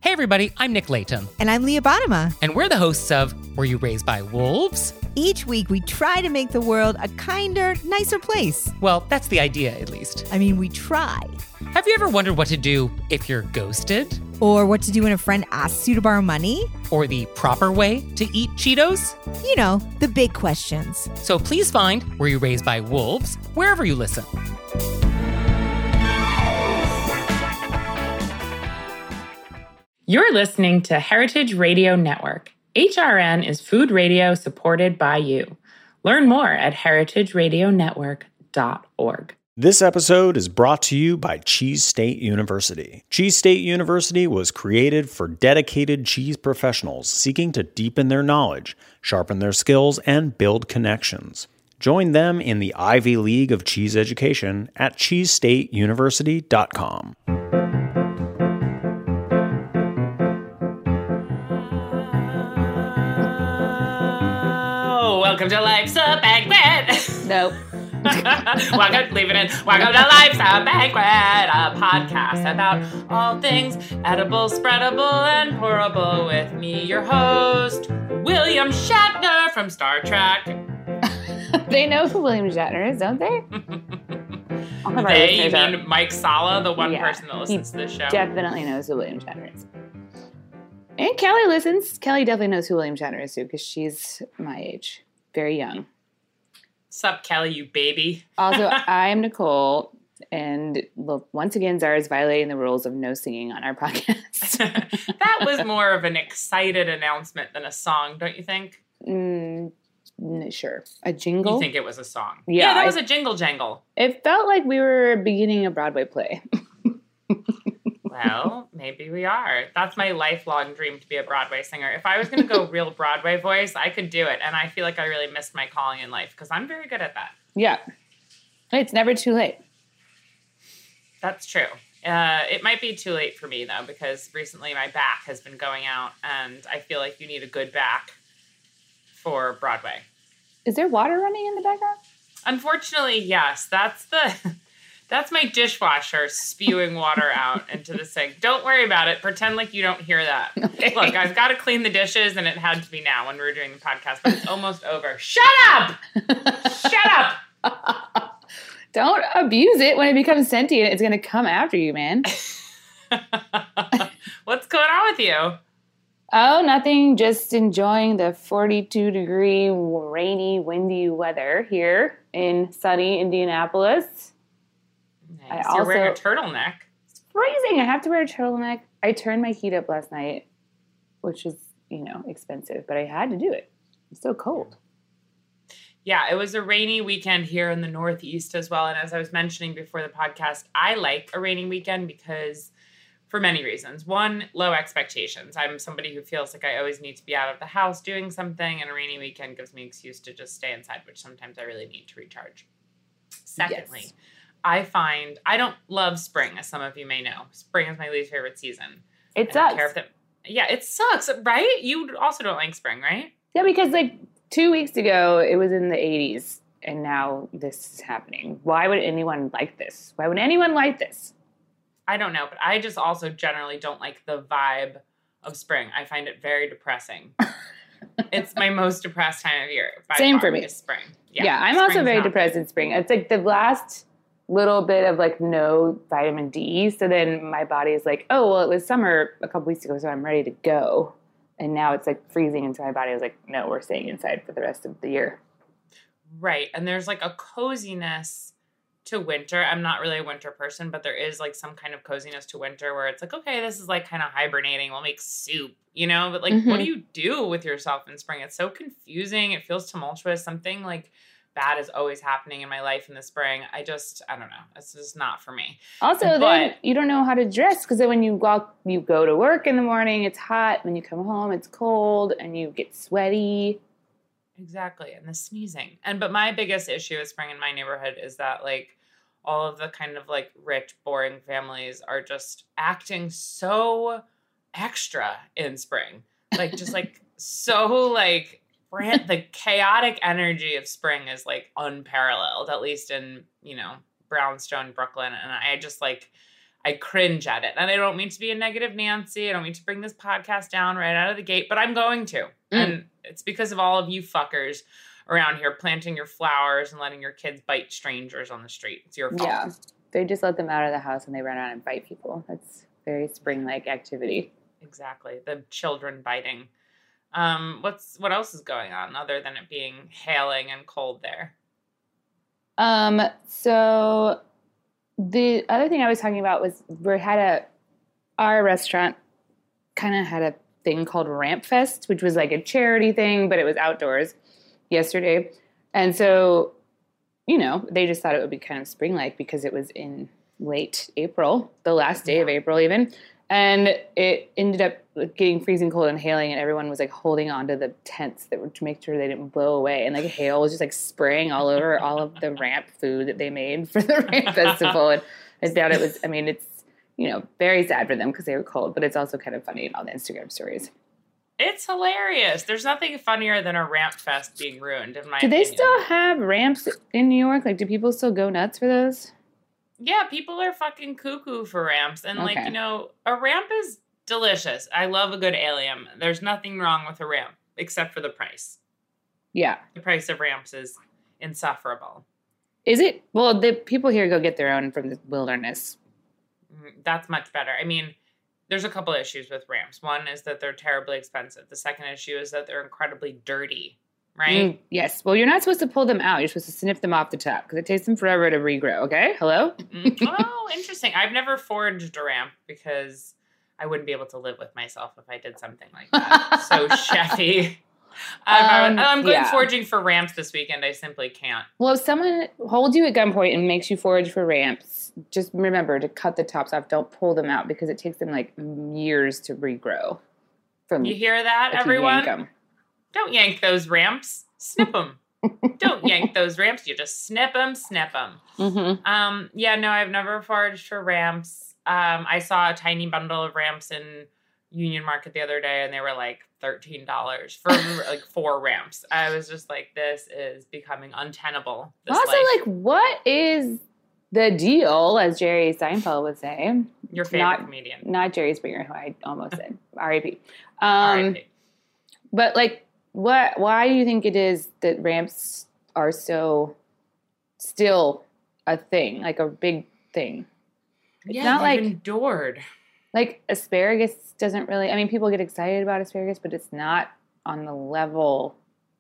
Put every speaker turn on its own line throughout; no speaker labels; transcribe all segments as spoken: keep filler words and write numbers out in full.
Hey everybody, I'm Nick Layton.
And I'm Leah Bottima.
And we're the hosts of Were You Raised by Wolves?
Each week we try to make the world a kinder, nicer place.
Well, that's the idea, at least.
I mean, we try.
Have you ever wondered what to do if you're ghosted?
Or what to do when a friend asks you to borrow money?
Or the proper way to eat Cheetos?
You know, the big questions.
So please find Were You Raised by Wolves wherever you listen.
You're listening to Heritage Radio Network. H R N is food radio supported by you. Learn more at heritage radio network dot org.
This episode is brought to you by Cheese State University. Cheese State University was created for dedicated cheese professionals seeking to deepen their knowledge, sharpen their skills, and build connections. Join them in the Ivy League of cheese education at cheese state university dot com.
Welcome to Life's a Banquet.
Nope.
Welcome, leave it in. Welcome to Life's a Banquet, a podcast about all things edible, spreadable, and horrible with me, your host, William Shatner from Star Trek.
They know who William Shatner is, don't they? All of our
They, you
listeners
mean
are-
Mike Sala, the one
Yeah,
person that listens to this show?
Definitely knows who William Shatner is. And Kelly listens. Kelly definitely knows who William Shatner is too, because she's my age. Very young.
Sup, Kelly, you baby.
Also, I'm Nicole, and look, once again, Zara's violating the rules of no singing on our podcast.
That was more of an excited announcement than a song, don't you think?
mm, n- sure. A jingle?
You think it was a song?
Yeah,
Yeah, that
I-
was a jingle jangle.
It felt like we were beginning a Broadway play.
Well, maybe we are. That's my lifelong dream, to be a Broadway singer. If I was going to go real Broadway voice, I could do it. And I feel like I really missed my calling in life because I'm very good at that.
Yeah. It's never too late.
That's true. Uh, it might be too late for me, though, because recently my back has been going out, and I feel like you need a good back for Broadway.
Is there water running in the background?
Unfortunately, yes. That's the... That's my dishwasher spewing water out into the sink. Don't worry about it. Pretend like you don't hear that.
Okay.
Look, I've got to clean the dishes, and it had to be now when we were doing the podcast, but it's almost over. Shut up! Shut up!
Don't abuse it. When it becomes sentient, it's going to come after you, man.
What's going on with you?
Oh, nothing. Just enjoying the forty-two degree, rainy, windy weather here in sunny Indianapolis.
Nice.
I
You're wearing a
also-
turtleneck.
It's freezing. I have to wear a turtleneck. I turned my heat up last night, which is, you know, expensive, but I had to do it. It's so cold.
Yeah, it was a rainy weekend here in the Northeast as well. And as I was mentioning before the podcast, I like a rainy weekend because for many reasons. One, low expectations. I'm somebody who feels like I always need to be out of the house doing something, and a rainy weekend gives me an excuse to just stay inside, which sometimes I really need to recharge. Secondly,
Yes.
I find I don't love spring, as some of you may know. Spring is my least favorite season.
It
I don't
sucks.
care if it, yeah, it sucks, right? You also don't like spring, right?
Yeah, because like two weeks ago, it was in the eighties, and now this is happening. Why would anyone like this? Why would anyone like this?
I don't know, but I just also generally don't like the vibe of spring. I find it very depressing. It's my most depressed time of year. By
Same
far,
for me.
is spring.
Yeah, I'm also
spring's
very
not
depressed
good.
in spring. It's like the last little bit of like no vitamin D. So then my body is like, oh, well, it was summer a couple weeks ago, so I'm ready to go. And now it's like freezing. And so my body was like, no, we're staying inside for the rest of the year.
Right. And there's like a coziness to winter. I'm not really a winter person, but there is like some kind of coziness to winter where it's like, okay, this is like kind of hibernating. We'll make soup, you know? But like, what do you do with yourself in spring? It's so confusing. It feels tumultuous. Something like bad is always happening in my life in the spring. I just, I don't know. It's just not for me.
Also,
But-
then you don't know how to dress because then when you walk, you go to work in the morning, it's hot. When you come home, it's cold and you get sweaty.
Exactly. And the sneezing. And but my biggest issue with spring in my neighborhood is that like all of the kind of like rich, boring families are just acting so extra in spring. Like just like so like brand, the chaotic energy of spring is like unparalleled, at least in, you know, Brownstone, Brooklyn. And I just like I cringe at it. And I don't mean to be a negative Nancy. I don't mean to bring this podcast down right out of the gate, but I'm going to. Mm. And it's because of all of you fuckers around here planting your flowers and letting your kids bite strangers on the street. It's your fault.
Yeah. They just let them out of the house and they run out and bite people. That's very spring-like activity.
Exactly. The children biting. Um, what's what else is going on other than it being hailing and cold there?
Um, so the other thing I was talking about was we had a, our restaurant kind of had a thing called Ramp Fest, which was like a charity thing, but it was outdoors yesterday. And so, you know, they just thought it would be kind of spring-like because it was in late April, the last day of April even. And it ended up getting freezing cold and hailing, and everyone was like holding onto the tents that were to make sure they didn't blow away. And like hail was just like spraying all over all of the ramp food that they made for the Ramp Festival. And I doubt it was, I mean, it's, you know, very sad for them because they were cold, but it's also kind of funny in all the Instagram stories.
It's hilarious. There's nothing funnier than a Ramp Fest being ruined, in my
Do
opinion.
they still have ramps in New York? Like, do people still go nuts for those?
Yeah, people are fucking cuckoo for ramps. And,
Okay.
like, you know, a ramp is delicious. I love a good allium. There's nothing wrong with a ramp, except for the price.
Yeah.
The price of ramps is insufferable.
Is it? Well, the people here go get their own from the wilderness.
Mhm, That's much better. I mean, there's a couple issues with ramps. One is that they're terribly expensive. The second issue is that they're incredibly dirty, right?
Mm, yes. Well, you're not supposed to pull them out. You're supposed to snip them off the top because it takes them forever to regrow. Okay? Hello?
Mm, oh, interesting. I've never forged a ramp because I wouldn't be able to live with myself if I did something like that. So chefy. I'm,
Um,
I'm going
yeah.
forging for ramps this weekend. I simply can't.
Well, if someone holds you at gunpoint and makes you forage for ramps, just remember to cut the tops off. Don't pull them out because it takes them like years to regrow. From
You hear that,
if you
everyone?
yank 'em.
Don't yank those ramps. Snip them. Don't yank those ramps. You just snip them, snip them.
Mm-hmm.
Um, yeah, no, I've never foraged for ramps. Um, I saw a tiny bundle of ramps in Union Market the other day, and they were like thirteen dollars for like four ramps. I was just like, this is becoming untenable. This
Also,
life.
like, what is the deal, as Jerry Seinfeld would say?
Your favorite
not-
comedian.
Not Jerry Springer, who I almost said. R I P
R I
Um,
P.
but, like, what? Why do you think it is that ramps are so still a thing, like a big thing? It's
yeah,
not
they've
like-
endured.
Like, asparagus doesn't really, I mean, people get excited about asparagus, but it's not on the level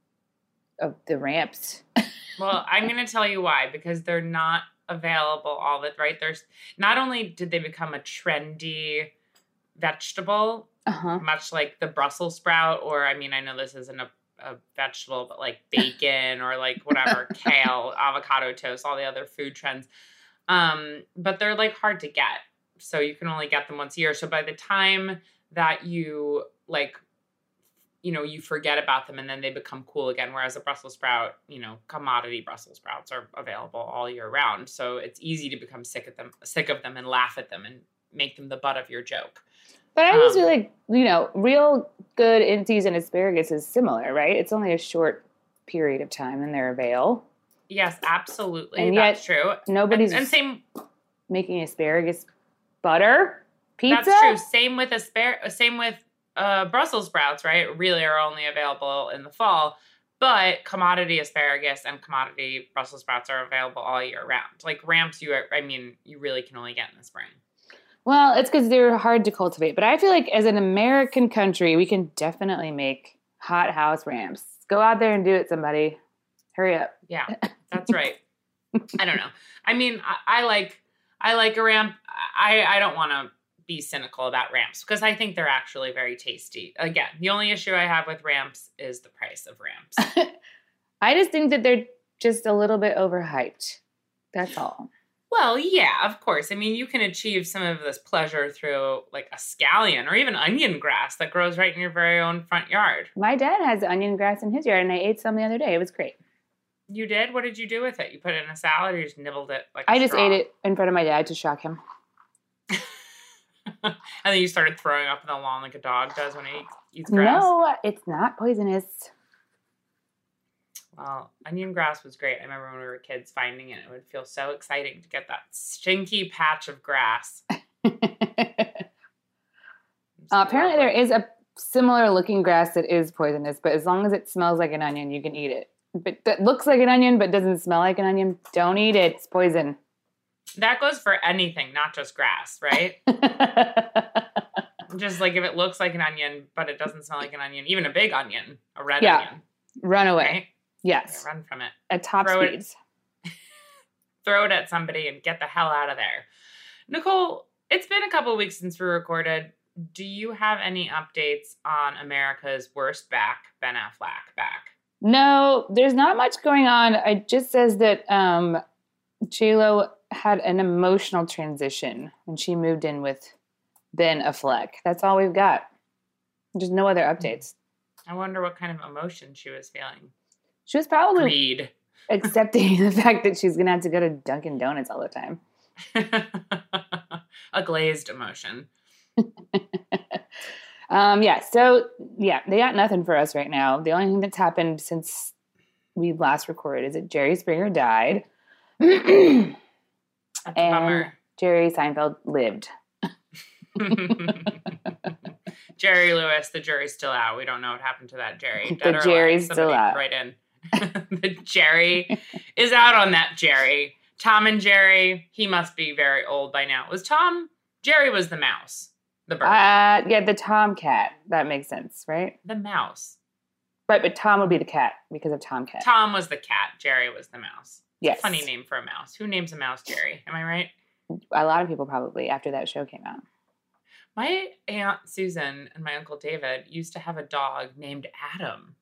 of the ramps.
Well, I'm going to tell you why, because they're not available all the right. There's not only did they become a trendy vegetable,
Uh-huh.
much like the Brussels sprout, or I mean, I know this isn't a, a vegetable, but like bacon or like whatever, kale, avocado toast, all the other food trends. Um, but they're like hard to get. So you can only get them once a year. So by the time that you like, you know, you forget about them and then they become cool again. Whereas a Brussels sprout, you know, commodity Brussels sprouts are available all year round. So it's easy to become sick of them, sick of them and laugh at them and make them the butt of your joke.
But I just
Um,
feel like, you know, real good in-season asparagus is similar, right? It's only a short period of time and they're available.
Yes, absolutely.
And
That's
yet
true.
Nobody's
And, and same,
making asparagus butter pizza.
that's true. Same with aspar- Same with uh, Brussels sprouts, right? Really are only available in the fall. But commodity asparagus and commodity Brussels sprouts are available all year round. Like ramps, you are, I mean, you really can only get in the spring.
Well, it's because they're hard to cultivate. But I feel like as an American country, we can definitely make hot house ramps. Go out there and do it, somebody. Hurry up.
Yeah, that's right. I don't know. I mean, I, I like I like a ramp. I, I don't want to be cynical about ramps because I think they're actually very tasty. Again, the only issue I have with ramps is the price of ramps.
I just think that they're just a little bit overhyped. That's all.
Well, yeah, of course. I mean, you can achieve some of this pleasure through like a scallion or even onion grass that grows right in your very own front yard.
My dad has onion grass in his yard, and I ate some the other day. It was great.
You did? What did you do with it? You put it in a salad or you just nibbled it like a
I just
straw?
ate it in front of my dad to shock him.
And then you started throwing up in the lawn like a dog does when he eats, eats grass.
No, it's not poisonous.
Well, onion grass was great. I remember when we were kids finding it. It would feel so exciting to get that stinky patch of grass
Uh, apparently, there is a similar looking grass that is poisonous, but as long as it smells like an onion, you can eat it. But that looks like an onion, but doesn't smell like an onion. Don't eat it. It's poison.
That goes for anything, not just grass, right? Just like if it looks like an onion, but it doesn't smell like an onion, even a big onion, a red
Yeah.
onion.
Run away.
Right?
Yes.
Yeah, run from it.
At top
Throw it-
speeds.
Throw it at somebody and get the hell out of there. Nicole, it's been a couple of weeks since we recorded. Do you have any updates on America's worst back, Ben Affleck back?
No, there's not much going on. It just says that um, J-Lo had an emotional transition when she moved in with Ben Affleck. That's all we've got. There's no other updates.
I wonder what kind of emotion she was feeling.
She was probably
Greed.
accepting the fact that she's going to have to go to Dunkin' Donuts all the time.
A glazed emotion.
um, yeah, so, yeah, they got nothing for us right now. The only thing that's happened since we last recorded is that Jerry Springer died.
That's a
and
bummer.
Jerry Seinfeld lived.
Jerry Lewis, the jury's still out. We don't know what happened to that Jerry.
The
Dead or alive,
Jerry's still
somebody
out.
Right in. The Jerry is out on that Jerry. Tom and Jerry, he must be very old by now. Was Tom? Jerry was the mouse. The bird.
Uh, yeah, the Tomcat. That makes sense, right?
the mouse.
Right, but Tom would be the cat because of Tomcat.
Tom was the cat. Jerry was the mouse.
Yes.
Funny name for a mouse. Who names a mouse Jerry? Am I right?
A lot of people probably after that show came out.
My Aunt Susan and my Uncle David used to have a dog named Adam.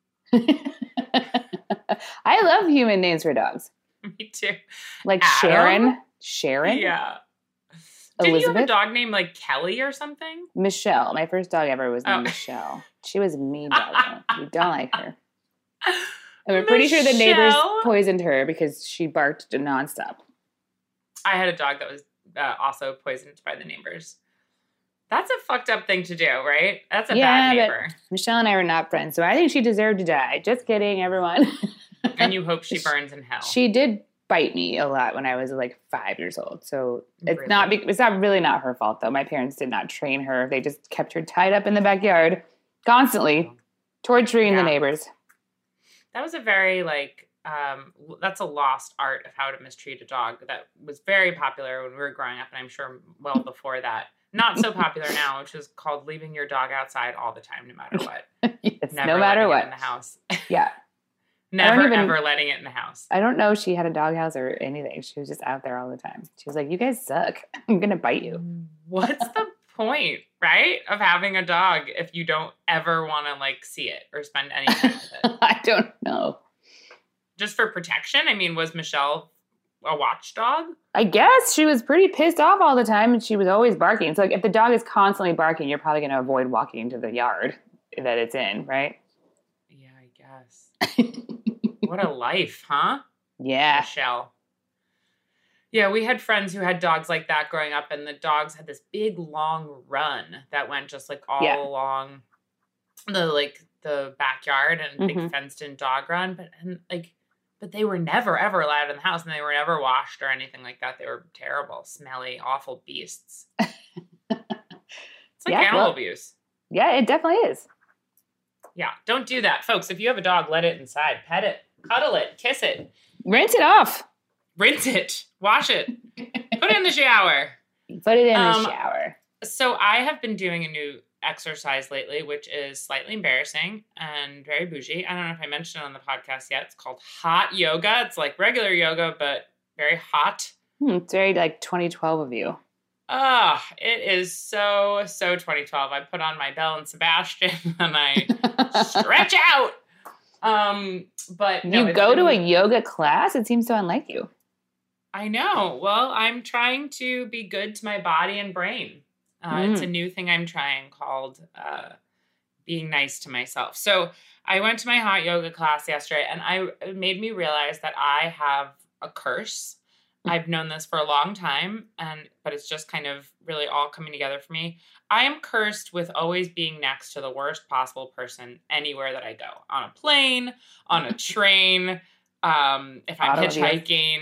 I love human names for dogs.
Me too.
Like
Adam?
Sharon. Sharon?
Yeah. Did you have a
Elizabeth?
dog named like Kelly or something?
Michelle. My first dog ever was named
Oh.
Michelle. She was a mean dog. though. We don't like her. And we're pretty sure the neighbors
Michelle?
poisoned her because she barked nonstop.
I had a dog that was uh, also poisoned by the neighbors. That's a fucked up thing to do, right? That's a
Yeah,
bad
but-
neighbor.
Michelle and I were not friends, so I think she deserved to die. Just kidding, everyone.
And you hope she burns in hell.
She did bite me a lot when I was like five years old. So it's not
Really?
be- it's not really not her fault though. My parents did not train her. They just kept her tied up in the backyard constantly, torturing the
Yeah.
neighbors.
That was a very like um that's a lost art of how to mistreat a dog that was very popular when we were growing up, and I'm sure well before that. Not so popular now, which is called leaving your dog outside all the time, no matter what.
Yes,
Never
no matter
letting it
what.
in the house.
Yeah.
Never
even-
ever letting it in the house.
I don't know if she had a doghouse or anything. She was just out there all the time. She was like, "You guys suck. I'm going to bite you."
What's the point, right, of having a dog if you don't ever want to like see it or spend any time with it?
I don't know.
Just for protection? I mean, was Michelle a watchdog?
I guess she was pretty pissed off all the time and she was always barking. So like if the dog is constantly barking, you're probably going to avoid walking into the yard that it's in, right?
Yeah, I guess. What a life, huh?
Yeah.
Michelle. Yeah, we had friends who had dogs like that growing up, and the dogs had this big long run that went just like all
Yeah.
along the like the backyard and big
Mhm.
fenced in dog run. But and like but they were never ever allowed in the house, and they were never washed or anything like that. They were terrible, smelly, awful beasts. It's like
Yeah,
animal
well-
abuse.
Yeah, it definitely is.
Yeah, don't do that. Folks, if you have a dog, let it inside. Pet it, cuddle it, kiss it,
Rinse it off.
rinse it, wash it, put it in the shower.
Put it in
Um,
the shower.
So I have been doing a new exercise lately, which is slightly embarrassing and very bougie. I don't know if I mentioned it on the podcast yet. It's called hot yoga. It's like regular yoga, but very hot.
Hmm, it's very like twenty twelve of you.
Ah, it is so, so twenty twelve. I put on my Belle and Sebastian and I stretch out. Um, but no,
you
it's
go to a
been-
yoga class? It seems so unlike you.
I know. Well, I'm trying to be good to my body and brain. Uh, It's a new thing I'm trying called uh, being nice to myself. So I went to my hot yoga class yesterday, and I it made me realize that I have a curse. I've known this for a long time, and but it's just kind of really all coming together for me. I am cursed with always being next to the worst possible person anywhere that I go. On a plane, on a train, um, if I'm
Automobiles.
hitchhiking.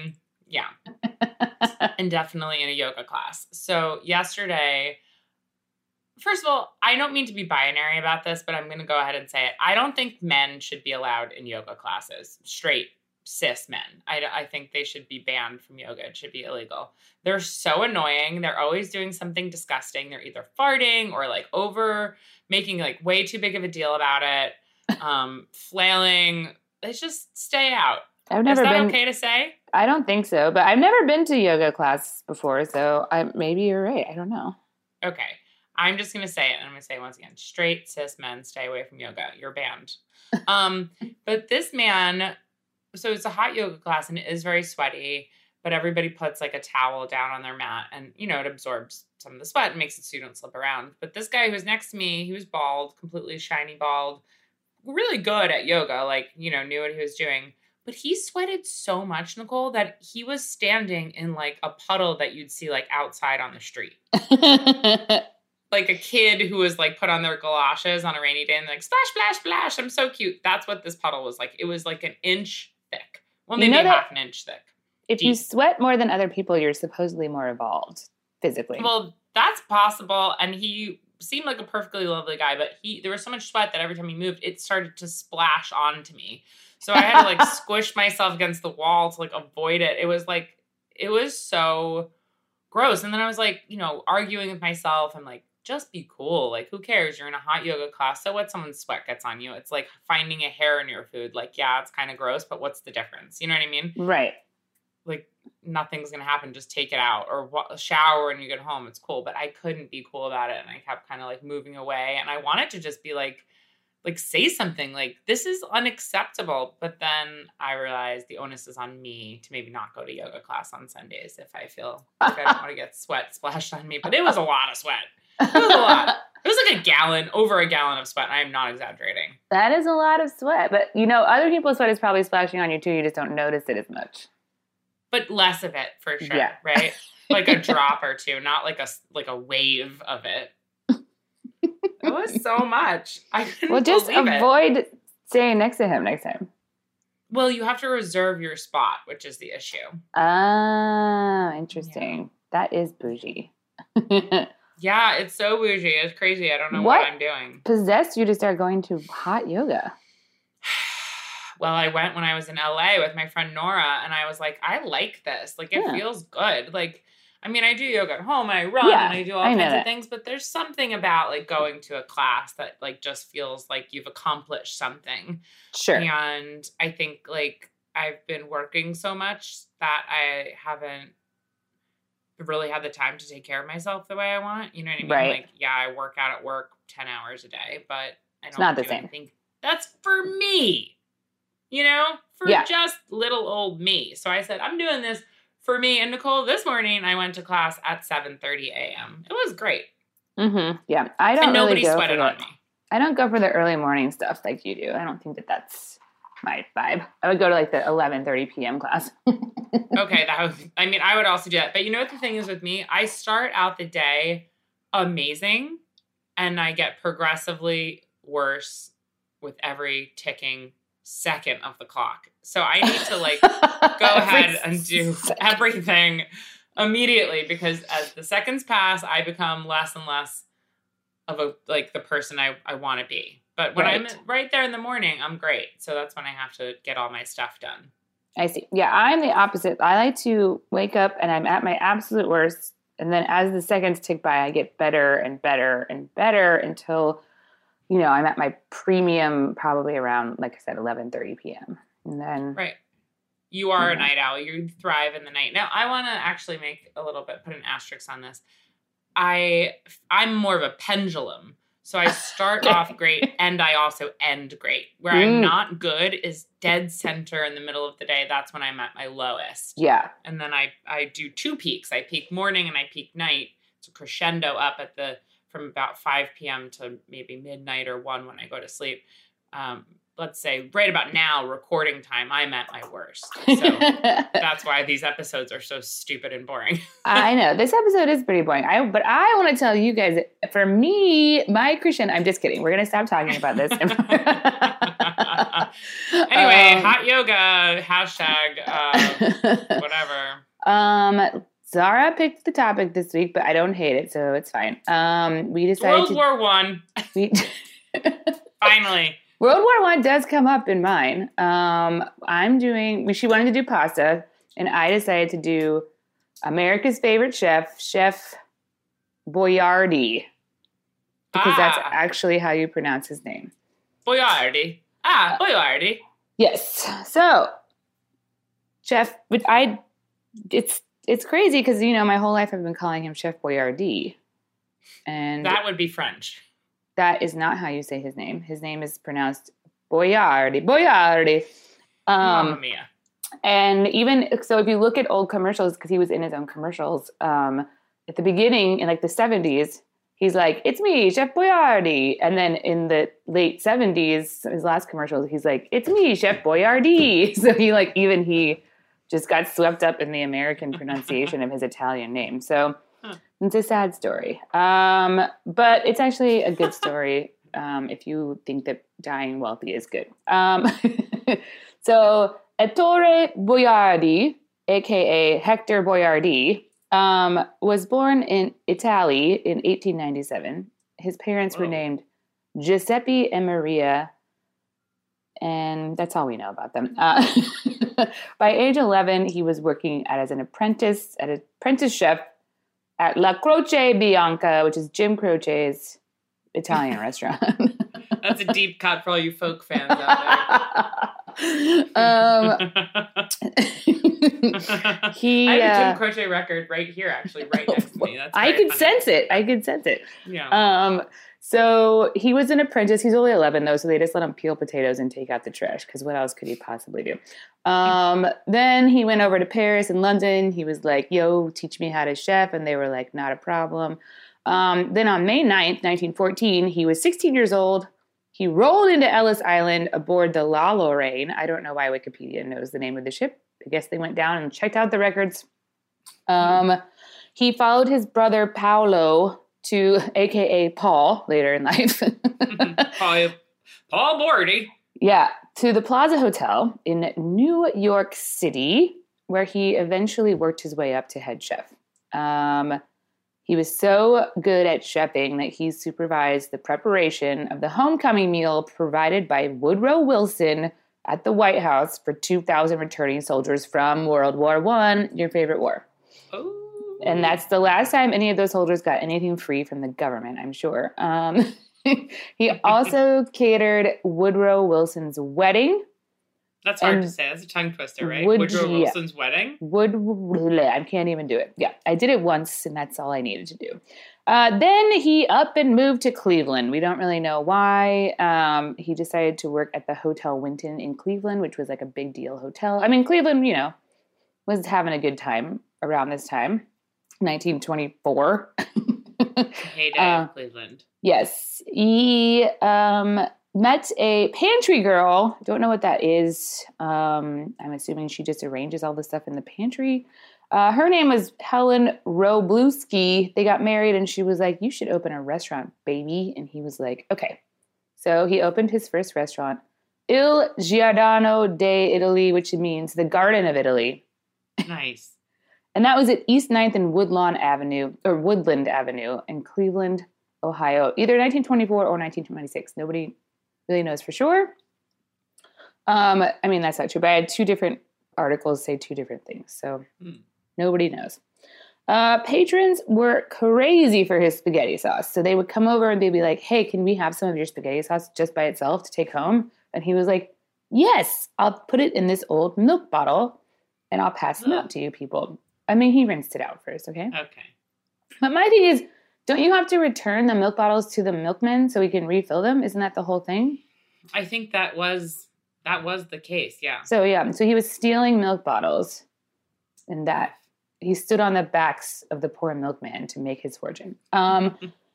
Yeah. And definitely in a yoga class. So yesterday, first of all, I don't mean to be binary about this, but I'm going to go ahead and say it. I don't think men should be allowed in yoga classes. Straight cis men. I, I think they should be banned from yoga. It should be illegal. They're so annoying. They're always doing something disgusting. They're either farting or like over making like way too big of a deal about it. Um, flailing. It's just stay out.
I've never
Is that
been,
okay to say?
I don't think so, but I've never been to yoga class before, so I, maybe you're right. I don't know.
Okay. I'm just going to say it, and I'm going to say it once again. Straight cis men, stay away from yoga. You're banned. Um, but this man, so it's a hot yoga class, and it is very sweaty, but everybody puts like a towel down on their mat, and, you know, it absorbs some of the sweat and makes it so you don't slip around. But this guy who was next to me, he was bald, completely shiny bald, really good at yoga, like, you know, knew what he was doing. But he sweated so much, Nicole, that he was standing in like a puddle that you'd see like outside on the street. Like a kid who was like put on their galoshes on a rainy day and like splash, splash, splash. I'm so cute. That's what this puddle was like. It was like an inch thick. Well, maybe
You know
half
that-
an inch thick.
If
Deep.
you sweat more than other people, you're supposedly more evolved physically.
Well, that's possible. And he seemed like a perfectly lovely guy, but he there was so much sweat that every time he moved, it started to splash onto me. So I had to like squish myself against the wall to like avoid it. It was like, it was so gross. And then I was like, you know, arguing with myself. I'm like, just be cool. Like, who cares? You're in a hot yoga class. So what? Someone's sweat gets on you. It's like finding a hair in your food. Like, yeah, it's kind of gross, but what's the difference? You know what I mean?
Right.
Like, nothing's going to happen. Just take it out or wa- shower when you get home. It's cool. But I couldn't be cool about it. And I kept kind of like moving away. And I wanted to just be like, like say something like, this is unacceptable. But then I realized the onus is on me to maybe not go to yoga class on Sundays if I feel like I don't want to get sweat splashed on me. But it was a lot of sweat. It was a lot. It was like a gallon, over a gallon of sweat. I am not exaggerating.
That is a lot of sweat. But, you know, other people's sweat is probably splashing on you too. You just don't notice it as much.
But less of it for sure,
Yeah.
right? Like a drop or two, not like a like a wave of it. It was so much. I couldn't
Well, just
believe it.
avoid staying next to him next time.
Well, you have to reserve your spot, which is the issue.
Ah, interesting. That is bougie.
Yeah, it's so bougie. It's crazy. I don't know what,
What?
I'm doing.
Possessed you to start going to hot yoga.
Well, I went when I was in L A with my friend Nora, and I was like, I like this. Like, it
Yeah.
feels good. Like, I mean, I do yoga at home, and I run,
Yeah,
and I do all
I know
kinds
that.
of things, but there's something about, like, going to a class that, like, just feels like you've accomplished something.
Sure.
And I think, like, I've been working so much that I haven't really had the time to take care of myself the way I want. You know what I mean?
Right.
Like, yeah, I work out at work ten hours a day, but I don't
not the
do
same.
anything. That's for me, you know, for
Yeah.
just little old me. So I said, I'm doing this for me. And Nicole, this morning I went to class at seven thirty a.m. It was great.
Mm-hmm. Yeah. I don't
And nobody
really go
sweated
for
on
the,
me.
I don't go for the early morning stuff like you do. I don't think that that's my vibe. I would go to like the eleven thirty p.m. class.
Okay, that was, I mean, I would also do that. But you know what the thing is with me? I start out the day amazing, and I get progressively worse with every ticking second of the clock. So I need to like go ahead and do everything immediately, because as the seconds pass, I become less and less of a like the person I, I want to be. But when
Right.
I'm right there in the morning, I'm great. So that's when I have to get all my stuff done.
I see. Yeah, I'm the opposite. I like to wake up and I'm at my absolute worst. And then as the seconds tick by, I get better and better and better until, you know, I'm at my premium probably around, like I said, eleven thirty p.m. And then,
Right. You are a
Yeah.
night owl. You thrive in the night. Now, I want to actually make a little bit, put an asterisk on this. I, I'm more of a pendulum. So I start off great and I also end great. Where I'm
Mm.
not good is dead center in the middle of the day. That's when I'm at my lowest.
yeah.
And then I, I do two peaks. I peak morning and I peak night. It's a crescendo up at the, from about five p.m. to maybe midnight or one when I go to sleep. Um, let's say right about now, recording time, I'm at my worst. So that's why these episodes are so stupid and boring.
I know. This episode is pretty boring. I But I want to tell you guys, that for me, my Christian, I'm just kidding. We're going to stop talking about this.
Anyway,
um,
hot yoga, hashtag, uh, whatever.
Um, Zara picked the topic this week, but I don't hate it, so it's fine. Um, we decided
World
to,
War One.
We,
Finally.
World War One does come up in mine. Um, I'm doing. She wanted to do pasta, and I decided to do America's favorite chef, Chef Boyardee, because
ah.
that's actually how you pronounce his name.
Boyardee. Ah, Boyardee.
Yes. So, Chef, but I, it's it's crazy because you know my whole life I've been calling him Chef Boyardee, and
that would be French.
That is not how you say his name. His name is pronounced Boyardee. Boyardee. Um,
Mamma mia.
And even so, if you look at old commercials, because he was in his own commercials um, at the beginning in like the seventies, he's like, "It's me, Chef Boyardee," and then in the late seventies, his last commercials, he's like, "It's me, Chef Boyardee." So he like even he just got swept up in the American pronunciation of his Italian name. So. Huh. It's a sad story, um, but it's actually a good story um, if you think that dying wealthy is good. Um, so, Ettore Boiardi, a k a. Hector Boiardi, um, was born in Italy in eighteen ninety-seven. His parents Whoa. were named Giuseppe and Maria, and that's all we know about them. Uh, by age eleven, he was working as an apprentice, at an apprentice chef at La Croce Bianca, which is Jim Croce's Italian restaurant.
That's a deep cut for all you folk fans out
there. um, he,
I have a
uh,
Jim Croce record right here, actually, right next to me. That's
I could
funny.
sense it. I could sense it.
Yeah.
Um, so he was an apprentice. He's only eleven, though, so they just let him peel potatoes and take out the trash, because what else could he possibly do? Um, then he went over to Paris and London. He was like, yo, teach me how to chef. And they were like, not a problem. Um, then on May ninth, nineteen fourteen, he was sixteen years old. He rolled into Ellis Island aboard the La Lorraine. I don't know why Wikipedia knows the name of the ship. I guess they went down and checked out the records. Um, he followed his brother Paolo to A K A Paul later in life.
Paul, Paul Boiardi.
Yeah, to the Plaza Hotel in New York City, where he eventually worked his way up to head chef. Um, he was so good at chefing that he supervised the preparation of the homecoming meal provided by Woodrow Wilson at the White House for two thousand returning soldiers from World War One, your favorite war.
Oh.
And that's the last time any of those soldiers got anything free from the government, I'm sure. Um, he also catered Woodrow Wilson's wedding.
That's hard to say. That's a tongue twister, right?
Wood,
Woodrow
yeah.
Wilson's wedding?
Wood, I can't even do it. Yeah, I did it once, and that's all I needed to do. Uh, then he up and moved to Cleveland. We don't really know why. Um, he decided to work at the Hotel Winton in Cleveland, which was like a big deal hotel. I mean, Cleveland, you know, was having a good time around this time, nineteen twenty-four.
Heyday
uh,
of Cleveland.
Yes. He um, met a pantry girl. Don't know what that is. Um, I'm assuming she just arranges all the stuff in the pantry. Uh, her name was Helen Robluski. They got married, and she was like, you should open a restaurant, baby. And he was like, okay. So he opened his first restaurant, Il Giardino d'Italy, which means the Garden of Italy.
Nice.
And that was at East ninth and Woodlawn Avenue, or Woodland Avenue in Cleveland, Ohio, either nineteen twenty-four or nineteen twenty-six. Nobody really knows for sure. Um, I mean, that's not true, but I had two different articles say two different things, so hmm. nobody knows. Uh, patrons were crazy for his spaghetti sauce. So they would come over and they'd be like, hey, can we have some of your spaghetti sauce just by itself to take home? And he was like, yes, I'll put it in this old milk bottle and I'll pass them oh. out to you people. I mean, he rinsed it out first, okay?
Okay.
But my thing is, don't you have to return the milk bottles to the milkman so we can refill them? Isn't that the whole thing?
I think that was that was the case, yeah.
So, yeah. So he was stealing milk bottles, and that he stood on the backs of the poor milkman to make his fortune. Um,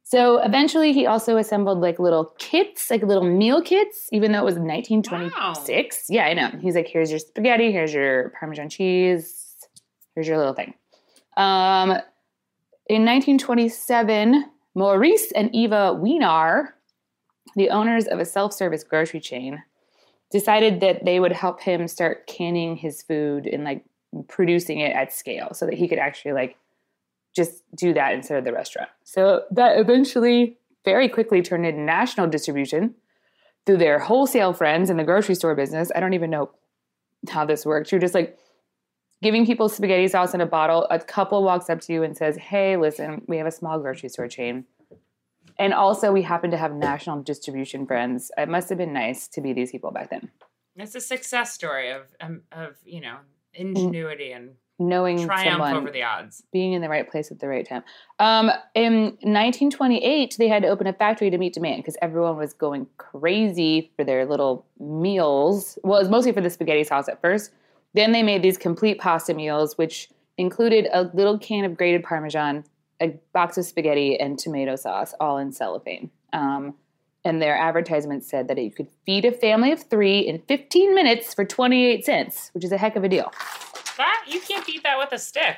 So eventually he also assembled like little kits, like little meal kits, even though it was nineteen twenty-six. Wow. Yeah, I know. He's like, here's your spaghetti, here's your Parmesan cheese, here's your little thing. Um, in nineteen twenty-seven, Maurice and Eva Wienar, the owners of a self-service grocery chain, decided that they would help him start canning his food and like producing it at scale so that he could actually like just do that instead of the restaurant. So that eventually very quickly turned into national distribution through their wholesale friends in the grocery store business. I don't even know how this works. You're just like giving people spaghetti sauce in a bottle. A couple walks up to you and says, hey, listen, we have a small grocery store chain. And also we happen to have national distribution friends. It must have been nice to be these people back then.
It's a success story of, um, of you know, ingenuity and
knowing
triumph
someone,
over the odds,
being in the right place at the right time. Um, in nineteen twenty-eight, they had to open a factory to meet demand because everyone was going crazy for their little meals. Well, it was mostly for the spaghetti sauce at first. Then they made these complete pasta meals, which included a little can of grated Parmesan, a box of spaghetti, and tomato sauce, all in cellophane. Um, and their advertisement said that you could feed a family of three in fifteen minutes for twenty-eight cents, which is a heck of a deal.
That, you can't beat that with a stick.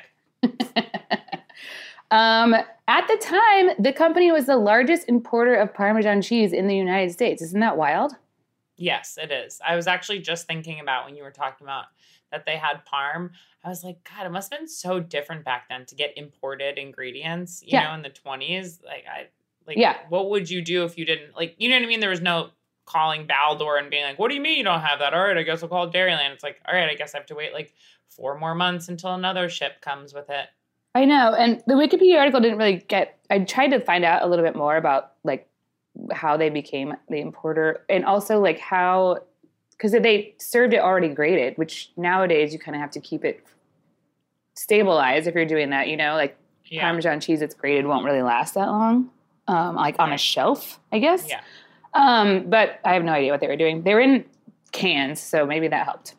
um, at the time, the company was the largest importer of Parmesan cheese in the United States. Isn't that wild?
Yes, it is. I was actually just thinking about when you were talking about that they had Parm. I was like, God, it must have been so different back then to get imported ingredients, you
yeah.
know, in the twenties. Like, I, like,
yeah.
what would you do if you didn't, like, you know what I mean? There was no calling Baldor and being like, what do you mean you don't have that? All right, I guess we'll call Dairyland. It's like, all right, I guess I have to wait like four more months until another ship comes with it.
I know. And the Wikipedia article didn't really get, I tried to find out a little bit more about like how they became the importer and also like how, because they served it already grated, which nowadays you kind of have to keep it stabilized if you're doing that, you know, like yeah. Parmesan cheese that's grated won't really last that long, um, like on a shelf, I guess.
Yeah.
Um, but I have no idea what they were doing. They were in cans, so maybe that helped.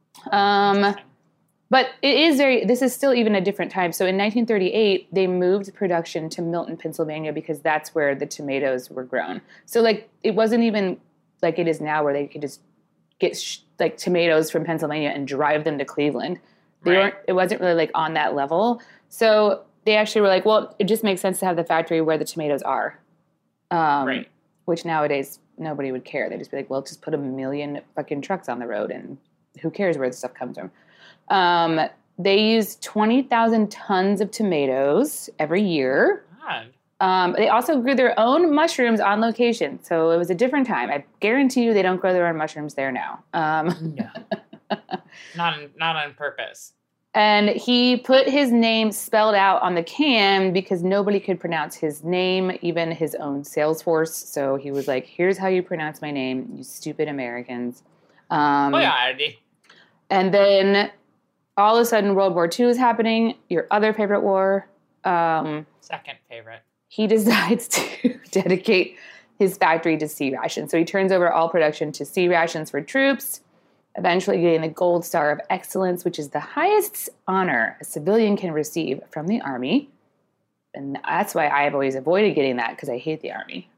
Um, but it is very, this is still even a different time. So in nineteen thirty-eight, they moved production to Milton, Pennsylvania, because that's where the tomatoes were grown. So like, it wasn't even like it is now where they could just get sh- like tomatoes from Pennsylvania and drive them to Cleveland. They right. weren't, it wasn't really like on that level. So they actually were like, well, it just makes sense to have the factory where the tomatoes are. Um, right. Which nowadays nobody would care. They'd just be like, well, just put a million fucking trucks on the road and who cares where the stuff comes from. Um, they use twenty thousand tons of tomatoes every year. God. Um, they also grew their own mushrooms on location. So it was a different time. I guarantee you they don't grow their own mushrooms there now. Um,
no. not, on, not on purpose.
And he put his name spelled out on the can because nobody could pronounce his name, even his own sales force. So he was like, here's how you pronounce my name, you stupid Americans. Um,
oh, yeah.
And then all of a sudden World War Two is happening, your other favorite war. Um,
Second favorite.
He decides to dedicate his factory to C rations. So he turns over all production to C rations for troops, eventually getting the Gold Star of Excellence, which is the highest honor a civilian can receive from the Army. And that's why I've always avoided getting that, because I hate the Army.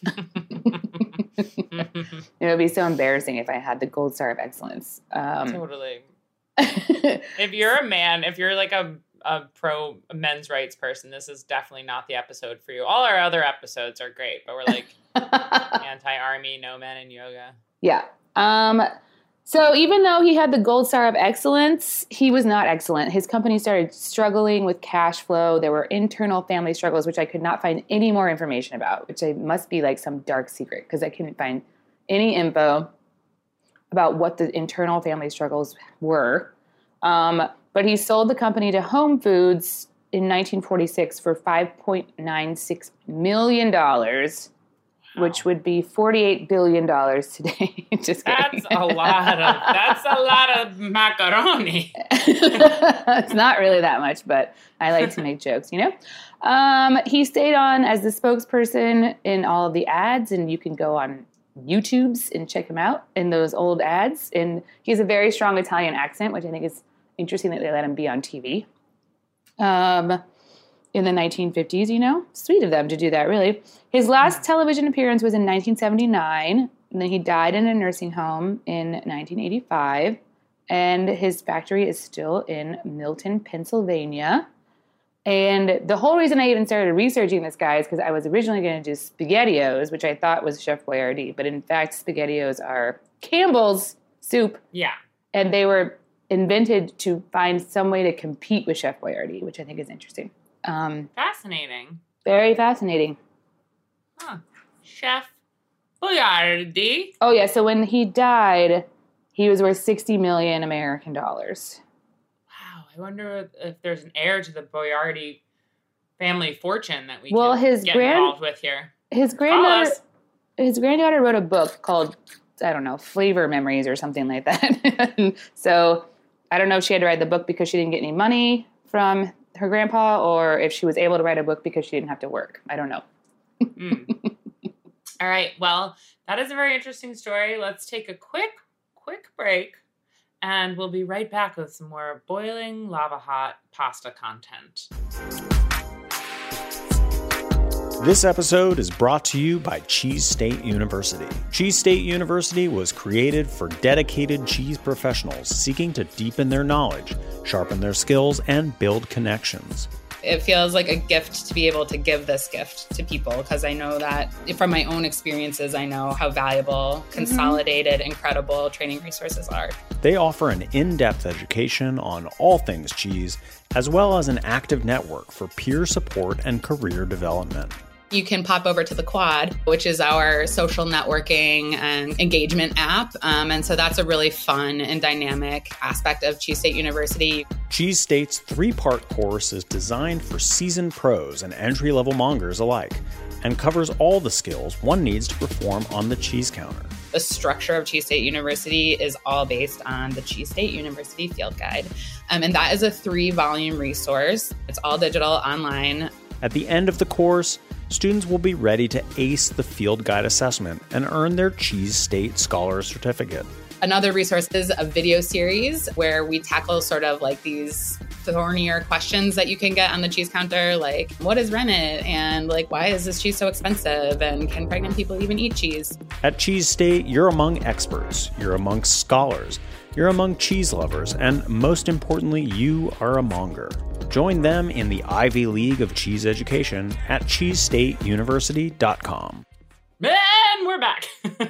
It would be so embarrassing if I had the Gold Star of Excellence. Um,
totally. If you're a man, if you're like a, a pro men's rights person, this is definitely not the episode for you. All our other episodes are great, but we're like anti-Army, no men in yoga.
Yeah. Um, so even though he had the Gold Star of Excellence, he was not excellent. His company started struggling with cash flow. There were internal family struggles, which I could not find any more information about, which I must be like some dark secret because I couldn't find any info about what the internal family struggles were. Um, but he sold the company to Home Foods in nineteen forty-six for five point nine six million dollars. Wow. Which would be forty-eight billion dollars today. Just
kidding. That's a lot of that's a lot of macaroni.
It's not really that much, but I like to make jokes, you know? Um, he stayed on as the spokesperson in all of the ads, and you can go on YouTube's and check him out in those old ads. And he has a very strong Italian accent, which I think is interesting that they let him be on T V. Um in the nineteen fifties, you know? Sweet of them to do that, really. His last television appearance was in nineteen seventy-nine, and then he died in a nursing home in nineteen eighty-five, and his factory is still in Milton, Pennsylvania. And the whole reason I even started researching this guy is because I was originally going to do SpaghettiOs, which I thought was Chef Boyardee, but in fact, SpaghettiOs are Campbell's soup.
Yeah.
And they were invented to find some way to compete with Chef Boyardee, which I think is interesting. Um,
Fascinating.
very fascinating.
Huh. Chef Boyardee.
Oh, yeah. So when he died, he was worth sixty million American dollars.
Wow. I wonder if there's an heir to the Boyardee family fortune that we
Well,
can
his
get
grand-
involved with here.
His
Call
granddaughter,
us.
his granddaughter wrote a book called, I don't know, Flavor Memories or something like that. So I don't know if she had to write the book because she didn't get any money from her grandpa, or if she was able to write a book because she didn't have to work. I don't know.
Mm. All right. Well, that is a very interesting story. Let's take a quick, quick break, and we'll be right back with some more boiling lava hot pasta content.
This episode is brought to you by Cheese State University. Cheese State University was created for dedicated cheese professionals seeking to deepen their knowledge, sharpen their skills, and build connections.
It feels like a gift to be able to give this gift to people, because I know that from my own experiences, I know how valuable consolidated, mm-hmm. incredible training resources are.
They offer an in-depth education on all things cheese, as well as an active network for peer support and career development.
You can pop over to the Quad, which is our social networking and engagement app. Um, and so that's a really fun and dynamic aspect of Cheese State University.
Cheese State's three-part course is designed for seasoned pros and entry-level mongers alike, and covers all the skills one needs to perform on the cheese counter.
The structure of Cheese State University is all based on the Cheese State University Field Guide. Um, and that is a three-volume resource. It's all digital, online.
At the end of the course, students will be ready to ace the Field Guide assessment and earn their Cheese State Scholar Certificate.
Another resource is a video series where we tackle sort of like these thornier questions that you can get on the cheese counter, like what is rennet, and like why is this cheese so expensive, and can pregnant people even eat cheese?
At Cheese State, you're among experts, you're amongst scholars, you're among cheese lovers, and most importantly, you are a monger. Join them in the Ivy League of Cheese Education at cheese state university dot com.
And we're back.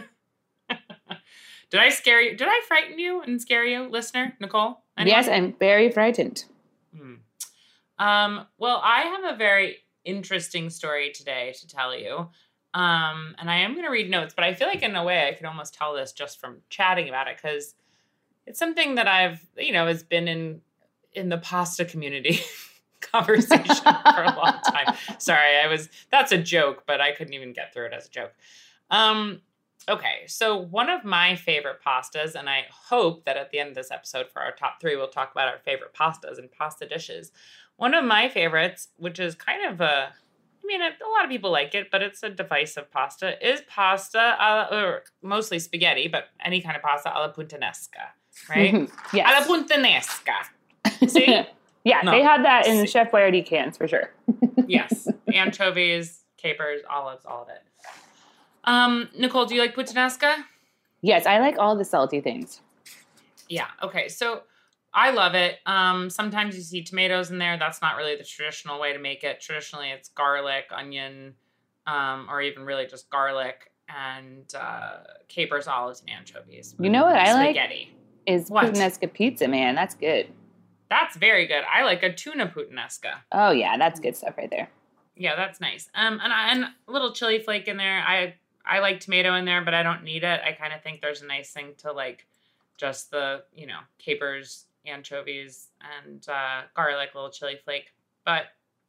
Did I scare you? Did I frighten you and scare you, listener, Nicole? Anyone?
Yes, I'm very frightened.
Hmm. Um, well, I have a very interesting story today to tell you. Um, and I am going to read notes, but I feel like in a way I could almost tell this just from chatting about it, because it's something that I've, you know, has been in in the pasta community conversation for a long time. Sorry, I was, that's a joke, but I couldn't even get through it as a joke. Um, okay, so one of my favorite pastas, and I hope that at the end of this episode for our top three, we'll talk about our favorite pastas and pasta dishes. One of my favorites, which is kind of a, I mean, a, a lot of people like it, but it's a divisive pasta, is pasta, alla, or mostly spaghetti, but any kind of pasta alla puttanesca, right?
Mm-hmm. Yes.
Alla puttanesca. See?
Yeah,
No.
they had that in
See.
Chef Boyardee cans for sure.
Yes. Anchovies, capers, olives, all of it. Um, Nicole, do you like puttanesca?
Yes, I like all the salty things.
Yeah. Okay. So I love it. Um, sometimes you see tomatoes in there. That's not really the traditional way to make it. Traditionally, it's garlic, onion, um, or even really just garlic and uh, capers, olives, and anchovies.
You know what I like?
Spaghetti.
Is
What?
puttanesca pizza, man. That's good.
That's very good. I like a tuna puttanesca.
Oh, yeah, that's good stuff right there.
Yeah, that's nice. Um, and, I, and a little chili flake in there. I I like tomato in there, but I don't need it. I kind of think there's a nice thing to like just the, you know, capers, anchovies, and uh, garlic, little chili flake. But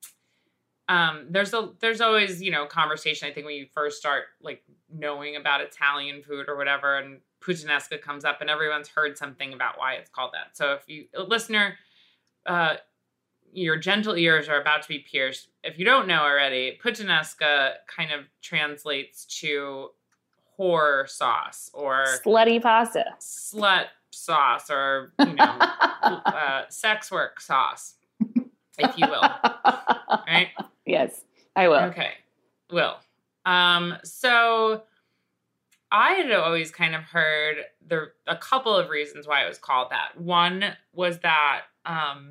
um, there's a there's always, you know, conversation. I think when you first start like knowing about Italian food or whatever, and puttanesca comes up, and everyone's heard something about why it's called that. So if you, listener, uh, your gentle ears are about to be pierced. If you don't know already, puttanesca kind of translates to whore sauce or
Slutty pasta.
slut sauce or, you know, uh, sex work sauce. if you will. Right?
Yes, I will.
Okay, will. Um, so I had always kind of heard there a couple of reasons why it was called that. One was that, um,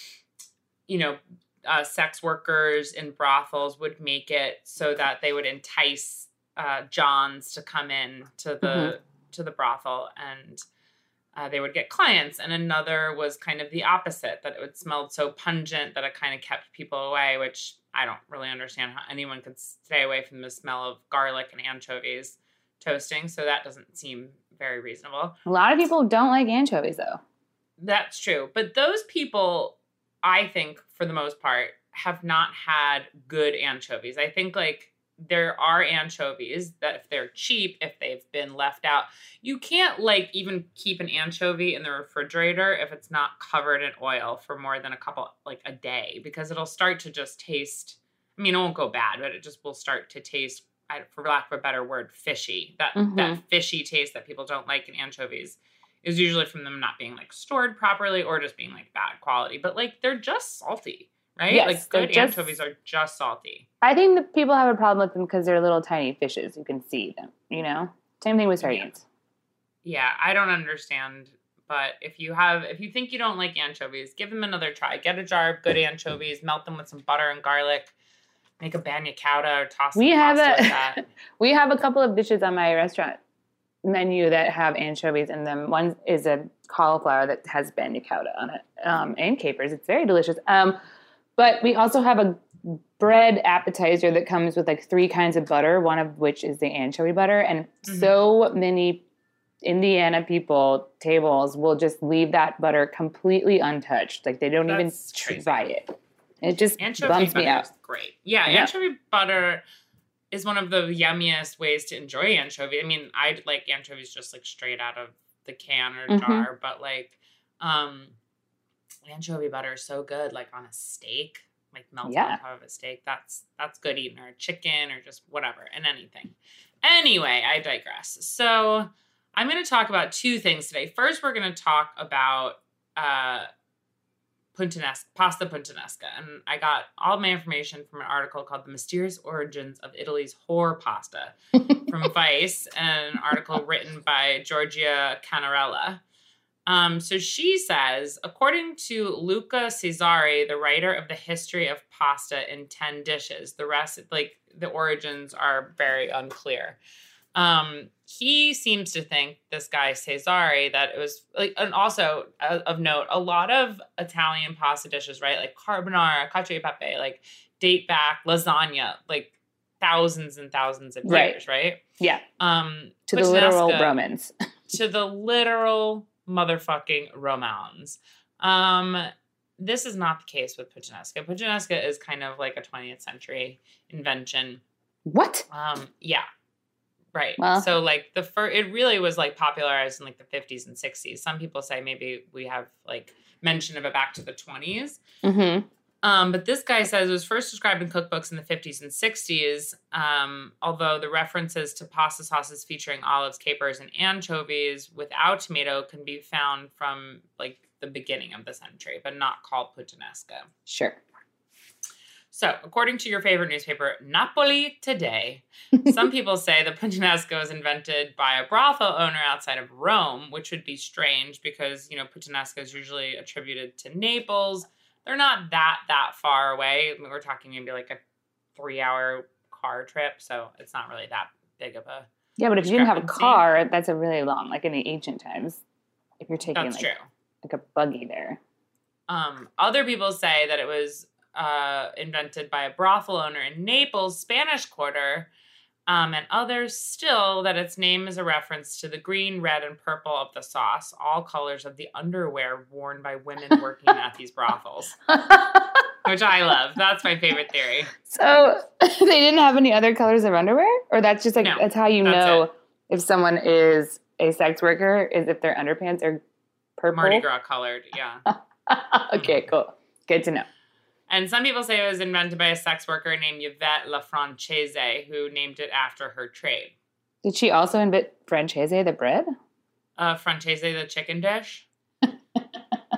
you know, uh, sex workers in brothels would make it so that they would entice uh, Johns to come in to the mm-hmm. to the brothel, and uh, they would get clients. And another was kind of the opposite, that it would smell so pungent that it kind of kept people away, which I don't really understand how anyone could stay away from the smell of garlic and anchovies toasting. So that doesn't seem very reasonable.
A lot of people don't like anchovies, though.
That's true. But those people, I think, for the most part, have not had good anchovies. I think, like, there are anchovies that if they're cheap, if they've been left out, you can't, like, even keep an anchovy in the refrigerator if it's not covered in oil for more than a couple, like, a day, because it'll start to just taste, I mean, it won't go bad, but it just will start to taste, for lack of a better word, fishy. That mm-hmm. that fishy taste that people don't like in anchovies is usually from them not being, like, stored properly or just being, like, bad quality. But, like, they're just salty, right?
Yes,
like, good
just,
anchovies are just salty.
I think that people have a problem with them because they're little tiny fishes. You can see them, you know? Same thing with sardines.
Yeah. yeah, I don't understand. But if you have, if you think you don't like anchovies, give them another try. Get a jar of good anchovies, melt them with some butter and garlic. Make a bagna cauda or toss
we
some
have
pasta
a,
with that.
We have a couple of dishes on my restaurant menu that have anchovies in them. One is a cauliflower that has bagna cauda on it, um, and capers. It's very delicious. Um, but we also have a bread appetizer that comes with like three kinds of butter, one of which is the anchovy butter. And mm-hmm. so many Indiana people, tables, will just leave that butter completely untouched. Like they don't That's even try it. It just anchovy bumps me out.
Great. Yeah, yeah, anchovy butter is one of the yummiest ways to enjoy anchovy. I mean, I like anchovies just like straight out of the can or mm-hmm. jar, but like um, anchovy butter is so good, like on a steak, like melted yeah. on top of a steak. That's that's good eating, or chicken, or just whatever, and anything. Anyway, I digress. So I'm going to talk about two things today. First, we're going to talk about uh, Puttanesca, pasta puttanesca. And I got all my information from an article called The Mysterious Origins of Italy's Whore Pasta from Vice, an article written by Giorgia Canarella. Um, so she says, according to Luca Cesari, the writer of The History of Pasta in ten Dishes, the rest, like the origins are very unclear. Um, he seems to think, this guy Cesari, that it was like, and also uh, of note, a lot of Italian pasta dishes, right? Like carbonara, cacio e pepe, like date back, lasagna, like thousands and thousands of
right.
years, right?
Yeah.
Um,
to the literal Romans.
to the literal motherfucking Romans. Um, this is not the case with puttanesca. Puttanesca is kind of like a twentieth century invention.
What?
Um, yeah. Right.
Well,
so like the first, it really was like popularized in like the fifties and sixties. Some people say maybe we have like mention of it back to the twenties.
Mm-hmm.
Um, but this guy says it was first described in cookbooks in the fifties and sixties. Um, although the references to pasta sauces featuring olives, capers, and anchovies without tomato can be found from like the beginning of the century, but not called puttanesca.
Sure.
So, according to your favorite newspaper, Napoli Today, some people say the puttanesca was invented by a brothel owner outside of Rome, which would be strange because, you know, puttanesca is usually attributed to Naples. They're not that, that far away. I mean, we're talking maybe like a three-hour car trip, so it's not really that big of a
Yeah, but if you didn't have a car, that's a really long, like in the ancient times, if you're taking
that's
like,
true.
like a buggy there.
Um, other people say that it was Uh, invented by a brothel owner in Naples, Spanish Quarter, um, and others still that its name is a reference to the green, red, and purple of the sauce, all colors of the underwear worn by women working at these brothels, which I love. That's my favorite theory.
So they didn't have any other colors of underwear? Or that's just like,
no,
that's how you
that's
know
it.
If someone is a sex worker, is if their underpants are purple?
Mardi Gras colored, yeah.
Okay, cool. Good to know.
And some people say it was invented by a sex worker named Yvette La Francese, who named it after her trade.
Did she also invent Francese, the bread?
Uh, Francese, the chicken dish.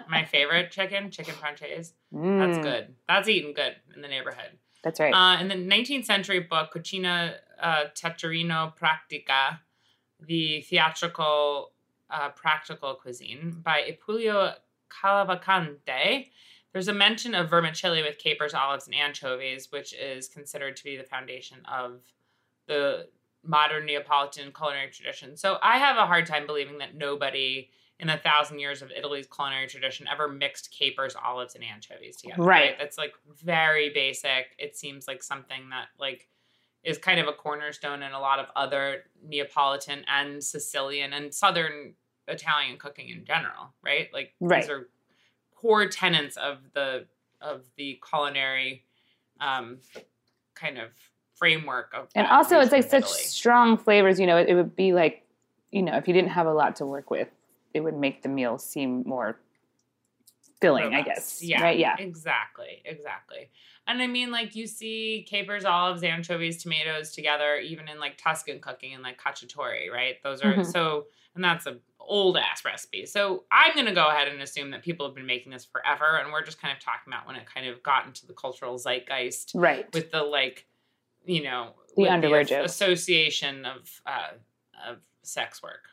My favorite chicken, chicken franchise.
Mm,
That's good. That's eaten good in the neighborhood.
That's right.
Uh, in the nineteenth century book, Cucina uh, Teatrino Pratica, the theatrical uh, practical cuisine by Ippolito Cavalcante, there's a mention of vermicelli with capers, olives, and anchovies, which is considered to be the foundation of the modern Neapolitan culinary tradition. So I have a hard time believing that nobody in a thousand years of Italy's culinary tradition ever mixed capers, olives, and anchovies together.
Right.
That's like very basic. It seems like something that like is kind of a cornerstone in a lot of other Neapolitan and Sicilian and Southern Italian cooking in general, right? Like
Right.
these are core tenets of the of the culinary um, kind of framework of
And
that
also, it's
region
like
of
such
Italy.
strong flavors. You know, it, it would be like, you know, if you didn't have a lot to work with, it would make the meal seem more filling, I
Robust.
guess.
Yeah.
Right? Yeah.
Exactly. Exactly. And I mean, like, you see capers, olives, anchovies, tomatoes together, even in like Tuscan cooking and like cacciatore, right? Those are
Mhm.
so, and that's a old ass recipe. So I'm going to go ahead and assume that people have been making this forever. And we're just kind of talking about when it kind of got into the cultural zeitgeist
Right.
with the like, you know,
The
with
underwear
as-
joke.
association of uh, of sex work.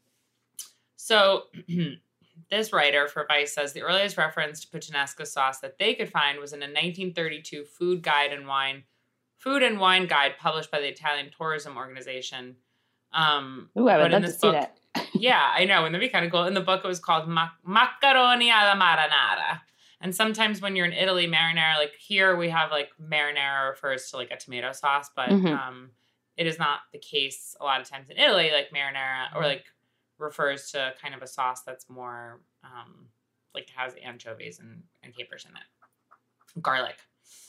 So this writer for Vice says the earliest reference to puttanesca sauce that they could find was in a nineteen thirty-two food guide and wine food and wine guide published by the Italian Tourism Organization. Um,
Ooh, I
but
would
in
love to
this
see
book-
that.
yeah, I know. Wouldn't that be kind of cool? In the book, it was called Mac- Macaroni alla marinara. And sometimes when you're in Italy, marinara, like here we have like marinara refers to like a tomato sauce, but
Mhm.
um, it is not the case a lot of times in Italy. Like marinara or like refers to kind of a sauce that's more um, like has anchovies and, and capers in it, garlic.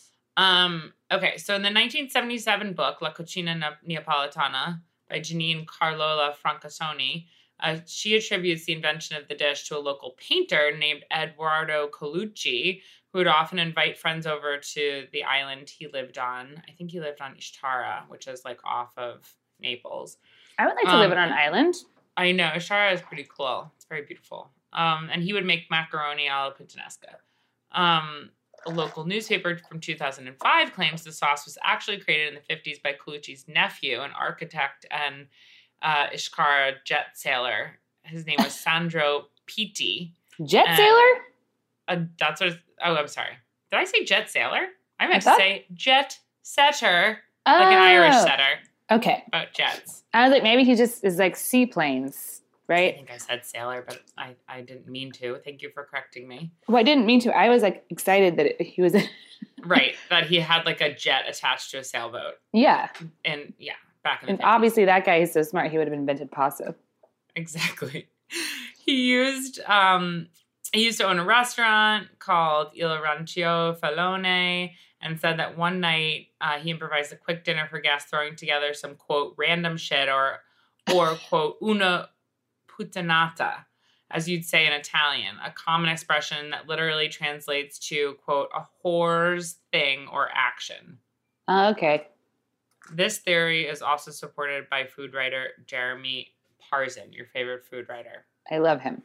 Um, okay, so in the nineteen seventy-seven book, La Cucina Neapolitana by Janine Carlola Francasoni, uh, she attributes the invention of the dish to a local painter named Eduardo Colucci, who would often invite friends over to the island he lived on. I think he lived on Ishtara, which is like off of Naples.
I would like to
Um,
live on an island.
I know, Ishara is pretty cool. It's very beautiful. Um, and he would make macaroni alla puttanesca. Um, a local newspaper from two thousand five claims the sauce was actually created in the fifties by Colucci's nephew, an architect and uh, Ishkara jet sailor. His name was Sandro Pitti.
Jet
and-
sailor?
Uh, that's what, oh, I'm sorry. Did I say jet sailor? I meant
I
to
thought-
say jet setter, like an Irish
Oh,
setter,
Okay.
about jets.
I was like, maybe he just is like seaplanes,
I
right?
think I said sailor, but I, I didn't mean to. Thank you for correcting me.
Well, I didn't mean to. I was like excited that it, he was.
Right, that he had like a jet attached to a sailboat.
Yeah.
And yeah, back in the
And
fifties.
obviously that guy is so smart. He would have invented pasta.
Exactly. He used um he used to own a restaurant called Il Rancio Falone and said that one night uh, he improvised a quick dinner for guests, throwing together some quote random shit or or quote una puttanata, as you'd say in Italian, a common expression that literally translates to quote a whore's thing or action.
Uh, okay.
This theory is also supported by food writer Jeremy Parzan, your favorite food writer.
I love him.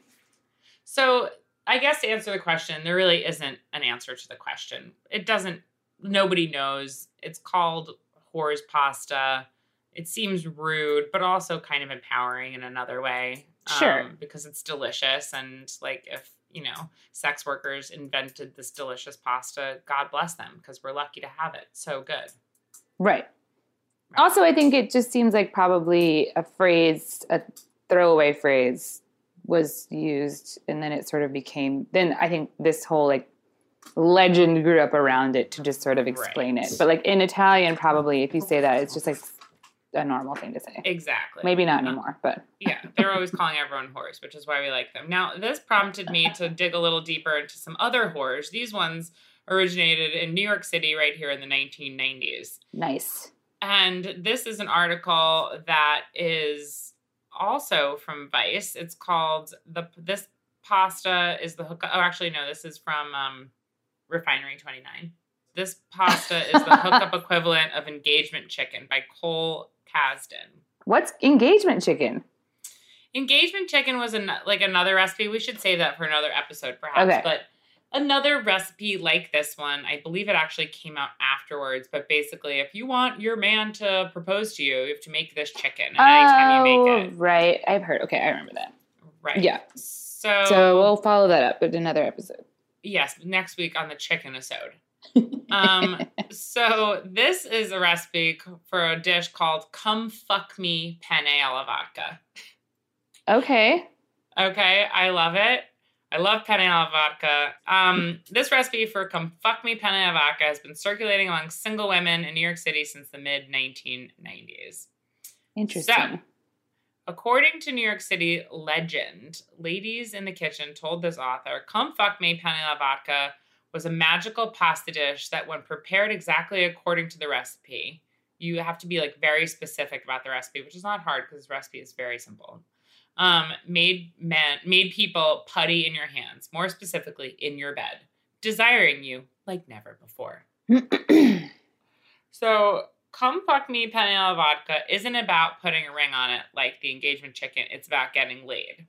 So I guess to answer the question, there really isn't an answer to the question. It doesn't, nobody knows. It's called whore's pasta. It seems rude, but also kind of empowering in another way.
Sure.
Um, because it's delicious. And like if, you know, sex workers invented this delicious pasta, God bless them, because we're lucky to have it. So good.
Right. Also, I think it just seems like probably a phrase, a throwaway phrase was used, and then it sort of became, then I think this whole like legend grew up around it to just sort of explain
Right.
it. But like in Italian, probably if you say that, it's just like a normal thing to say.
Exactly.
Maybe not anymore, but
Yeah, they're always calling everyone whores, which is why we like them. Now, this prompted me to dig a little deeper into some other whores. These ones originated in New York City right here in the nineteen nineties.
nice.
And this is an article that is also from Vice. It's called the this pasta is the hookup. Oh, actually, no, this is from um, Refinery twenty-nine. This pasta is the hookup equivalent of engagement chicken by Cole Kasdan.
What's engagement chicken?
Engagement chicken was an, like another recipe. We should save that for another episode, perhaps.
Okay.
But another recipe like this one, I believe it actually came out afterwards. But basically, if you want your man to propose to you, you have to make this chicken. And anytime you make it.
Right. I've heard. Okay, I remember that.
Right.
Yeah.
So,
So we'll follow that up with another episode.
yes, next week on the chicken episode. um, so this is a recipe for a dish called Come Fuck Me Penne alla Vodka.
Okay.
Okay, I love it. I love penne alla vodka. Um, this recipe for Come Fuck Me Penne alla Vodka has been circulating among single women in New York City since the mid nineteen nineties.
Interesting.
So, according to New York City legend, ladies in the kitchen told this author, Come Fuck Me Penne alla Vodka was a magical pasta dish that when prepared exactly according to the recipe, you have to be like very specific about the recipe, which is not hard because the recipe is very simple. Um, made men, made people putty in your hands, more specifically in your bed, desiring you like never before. So, Come Fuck Me Penne alla Vodka isn't about putting a ring on it like the engagement chicken. It's about getting laid.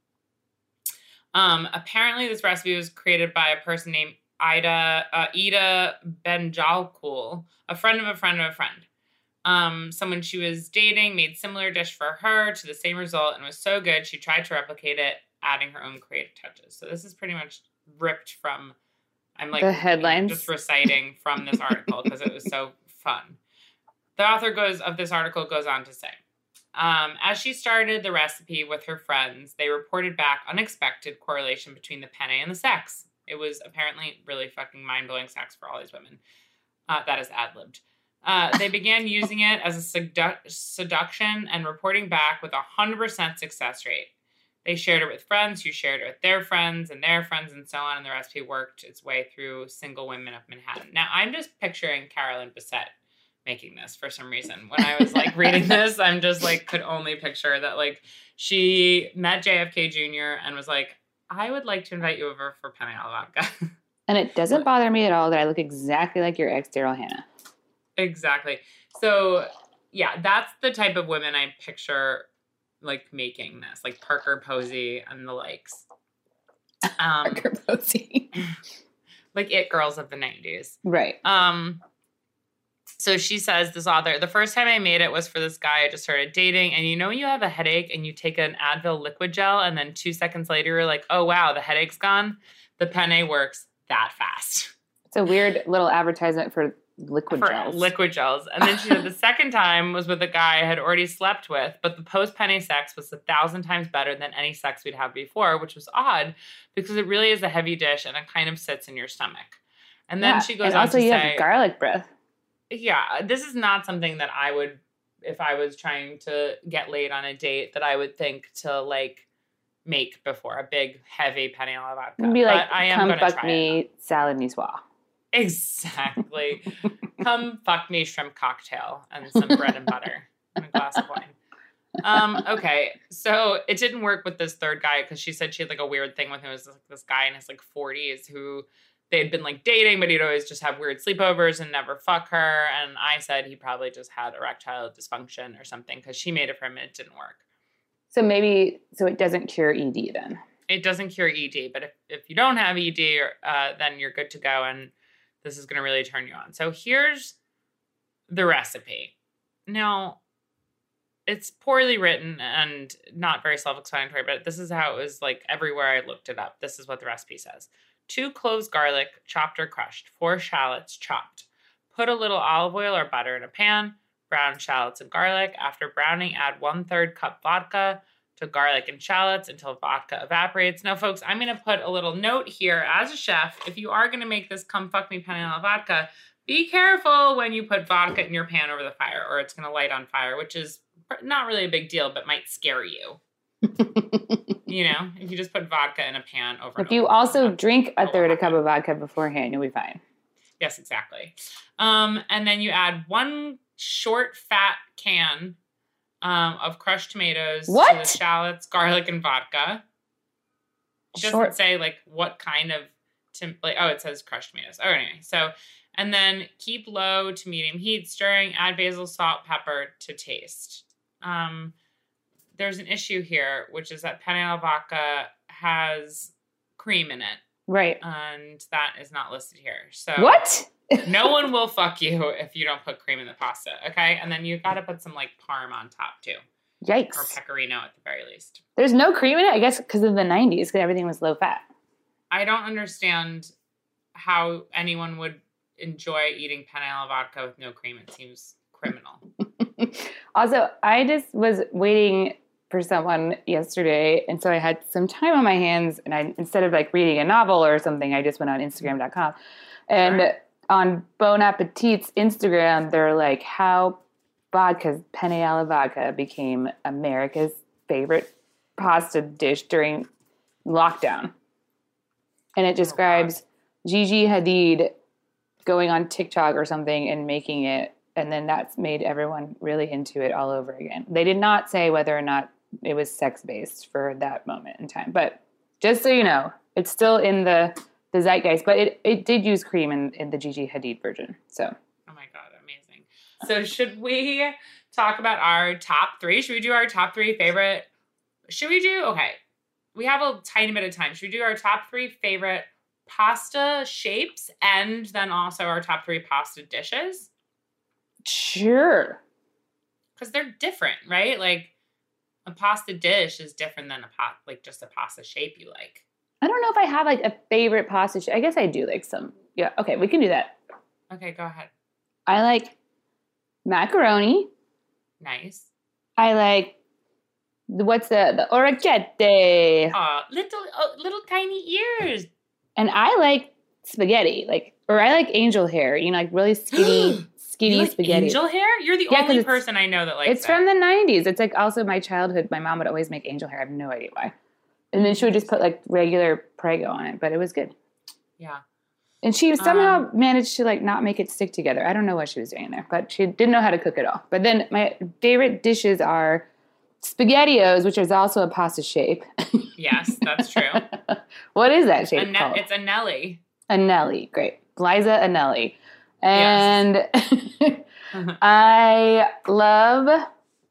Um, apparently, this recipe was created by a person named Ida uh, Ida Benjalcool, a friend of a friend of a friend. Um, someone she was dating made similar dish for her to the same result and was so good she tried to replicate it, adding her own creative touches. So this is pretty much ripped from, I'm like
The headlines.
just reciting from this article because it was so fun. The author goes of this article goes on to say, um, as she started the recipe with her friends, they reported back unexpected correlation between the penne and the sex. It was apparently really fucking mind-blowing sex for all these women. Uh, that is ad-libbed. Uh, they began using it as a sedu- seduction and reporting back with a one hundred percent success rate. They shared it with friends who shared it with their friends and their friends and so on, and the recipe worked its way through single women of Manhattan. Now, I'm just picturing Carolyn Bessette making this for some reason. When I was, like, reading this, I'm just, like, could only picture that, like, she met J F K Junior and was like, I would like to invite you over for penne alla vodka.
And it doesn't bother me at all that I look exactly like your ex, Daryl Hannah.
Exactly. So, yeah, that's the type of women I picture, like, making this. Like, Parker Posey and the likes. Um,
Parker Posey.
like, it girls of the nineties.
Right.
Um, so she says, this author, the first time I made it was for this guy I just started dating. And you know, you have a headache and you take an Advil liquid gel and then two seconds later you're like, oh, wow, the headache's gone. The penne works that fast.
It's a weird little advertisement for liquid
for
gels.
liquid gels. And then she said the second time was with a guy I had already slept with, but the post-penne sex was a thousand times better than any sex we'd had before, which was odd because it really is a heavy dish and it kind of sits in your stomach. And then
Yeah.
she goes
and
on
also
to
you
say,
have garlic breath.
yeah, this is not something that I would, if I was trying to get laid on a date, that I would think to like make before a big heavy penne alla vodka.
It'd be like,
But I am
come
gonna
fuck
try
me,
it.
salad niçoise.
Exactly. Come fuck me shrimp cocktail and some bread and butter and a glass of wine. Um, okay, so it didn't work with this third guy because she said she had like a weird thing with him. It was like this guy in his like forties who they'd been like dating, but he'd always just have weird sleepovers and never fuck her. And I said he probably just had erectile dysfunction or something because she made it for him and it didn't work.
So maybe, so it doesn't cure E D then.
It doesn't cure E D, but if, if you don't have E D, uh, then you're good to go. And this is going to really turn you on. So here's the recipe. Now, it's poorly written and not very self-explanatory, but this is how it was like everywhere I looked it up. This is what the recipe says. Two cloves garlic, chopped or crushed. Four shallots, chopped. Put a little olive oil or butter in a pan. Brown shallots and garlic. After browning, add one-third cup vodka to garlic and shallots until vodka evaporates. Now, folks, I'm going to put a little note here as a chef. If you are going to make this come fuck me penne alla vodka, be careful when you put vodka in your pan over the fire or it's going to light on fire, which is not really a big deal, but might scare you. You know, if you just put vodka in a pan over.
If you also drink a third a cup of vodka beforehand, you'll be fine.
Yes, exactly. Um, and then you add one short fat can um, of crushed tomatoes
What?
to the shallots, garlic, and vodka. It doesn't
Short.
say like what kind of tim- like oh it says crushed tomatoes. Oh anyway, so and then keep low to medium heat, stirring. Add basil, salt, pepper to taste. Um, there's an issue here, which is that penne alla vodka has cream in it.
Right.
And that is not listed here. So
What?
no one will fuck you if you don't put cream in the pasta, okay? And then you got to put some like parm on top too.
Yikes.
Or pecorino at the very least.
There's no cream in it? I guess because of the nineties, because everything was low fat.
I don't understand how anyone would enjoy eating penne alla vodka with no cream. It seems criminal.
Also, I just was waiting for someone yesterday, and so I had some time on my hands, and I instead of like reading a novel or something, I just went on Instagram dot com. And
Sure.
on Bon Appetit's Instagram, they're like, how vodka, penne alla vodka became America's favorite pasta dish during lockdown. And it describes Gigi Hadid going on TikTok or something and making it, and then that's made everyone really into it all over again. They did not say whether or not it was sex-based for that moment in time. But just so you know, it's still in the, the zeitgeist. But it, it did use cream in, in the Gigi Hadid version. So,
Oh my God, amazing. So should we talk about our top three? Should we do our top three favorite? Should we do, okay, we have a tiny bit of time. Should we do our top three favorite pasta shapes and then also our top three pasta dishes?
sure.
Because they're different, right? Like a pasta dish is different than a pot, like just a pasta shape you like.
I don't know if I have like a favorite pasta. Sh- I guess I do like some. Yeah, okay, we can do that.
Okay, go ahead.
I like macaroni.
Nice.
I like the, what's the the orecchiette,
Aw, little, oh, little tiny ears.
and I like spaghetti. Like, or I like angel hair. You know, like really skinny, skinny
You like
spaghetti.
angel hair? You're the
Yeah, 'cause
only
it's-
person I know that likes
It's
it.
from the nineties. It's like also my childhood. My mom would always make angel hair. I have no idea why. And then she would just put like regular Prego on it, but it was good.
Yeah.
And she somehow
Um,
managed to like not make it stick together. I don't know what she was doing there, but she didn't know how to cook it all. But then my favorite dishes are SpaghettiOs, which is also a pasta shape.
Yes, that's true.
What is that shape
Ane-
called?
it's a Nelly.
Anelli. Great. Liza Anelli. And I love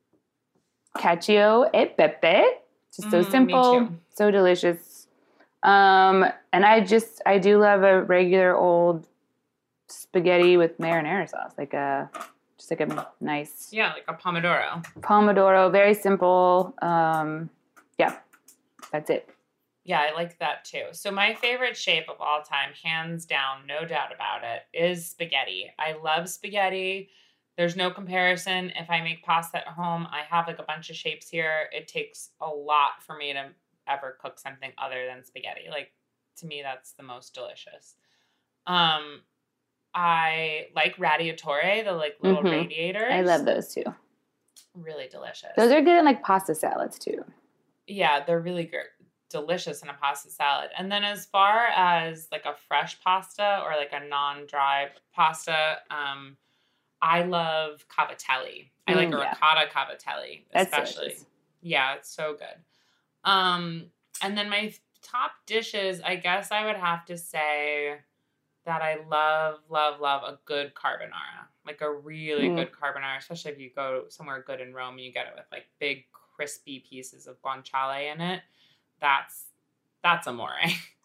cacio e pepe. Just so
Mm, me
simple,
too.
so delicious. Um, and I just, I do love a regular old spaghetti with marinara sauce, like a, just like a nice
Yeah, like a pomodoro.
pomodoro, very simple. Um, yeah, that's it.
Yeah, I like that too. So my favorite shape of all time, hands down, no doubt about it, is spaghetti. I love spaghetti. There's no comparison. If I make pasta at home, I have like a bunch of shapes here. It takes a lot for me to ever cook something other than spaghetti. Like, to me, that's the most delicious. Um, I like radiatore, the like little
Mhm.
radiators.
I love those too.
Really delicious.
Those are good in like pasta salads too.
Yeah, they're really good. Delicious in a pasta salad. And then as far as like a fresh pasta or like a non-dry pasta, um, I love cavatelli. I like
Mm,
a
yeah.
ricotta cavatelli,
That's
especially.
delicious.
Yeah, it's so good. Um, and then my top dishes, I guess I would have to say that I love, love, love a good carbonara. Like a really
Mm.
good carbonara, especially if you go somewhere good in Rome, you get it with like big crispy pieces of guanciale in it. That's that's amore.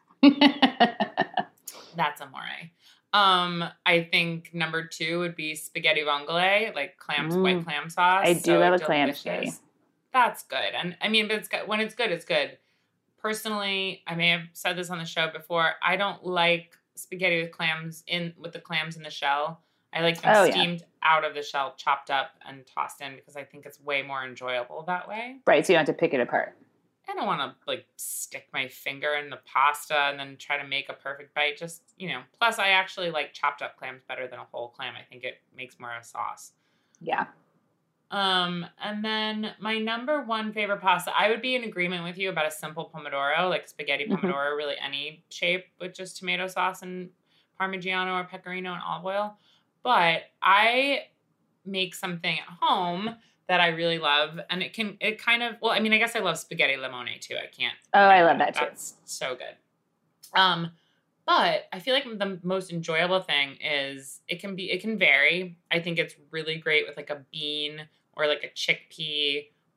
That's amore. Um, I think number two would be spaghetti vongole, like clams,
Mm.
white clam sauce.
I do love a clam spaghetti.
That's good, and I mean, but it's good when it's good. It's good. Personally, I may have said this on the show before. I don't like spaghetti with clams in with the clams in the shell. I like them
Oh, yeah.
steamed out of the shell, chopped up, and tossed in because I think it's way more enjoyable that way.
Right, so you don't have to pick it apart.
I don't want to like stick my finger in the pasta and then try to make a perfect bite. Just, you know, plus I actually like chopped up clams better than a whole clam. I think it makes more of a sauce.
Yeah.
Um, and then my number one favorite pasta, I would be in agreement with you about a simple pomodoro, like spaghetti
Mhm.
pomodoro, really any shape with just tomato sauce and Parmigiano or Pecorino and olive oil. But I make something at home that I really love, and it can, it kind of, well, I mean, I guess I love spaghetti limone too. I can't.
Oh, I love that too.
That's so good. Um, but I feel like the most enjoyable thing is it can be, it can vary. I think it's really great with like a bean or like a chickpea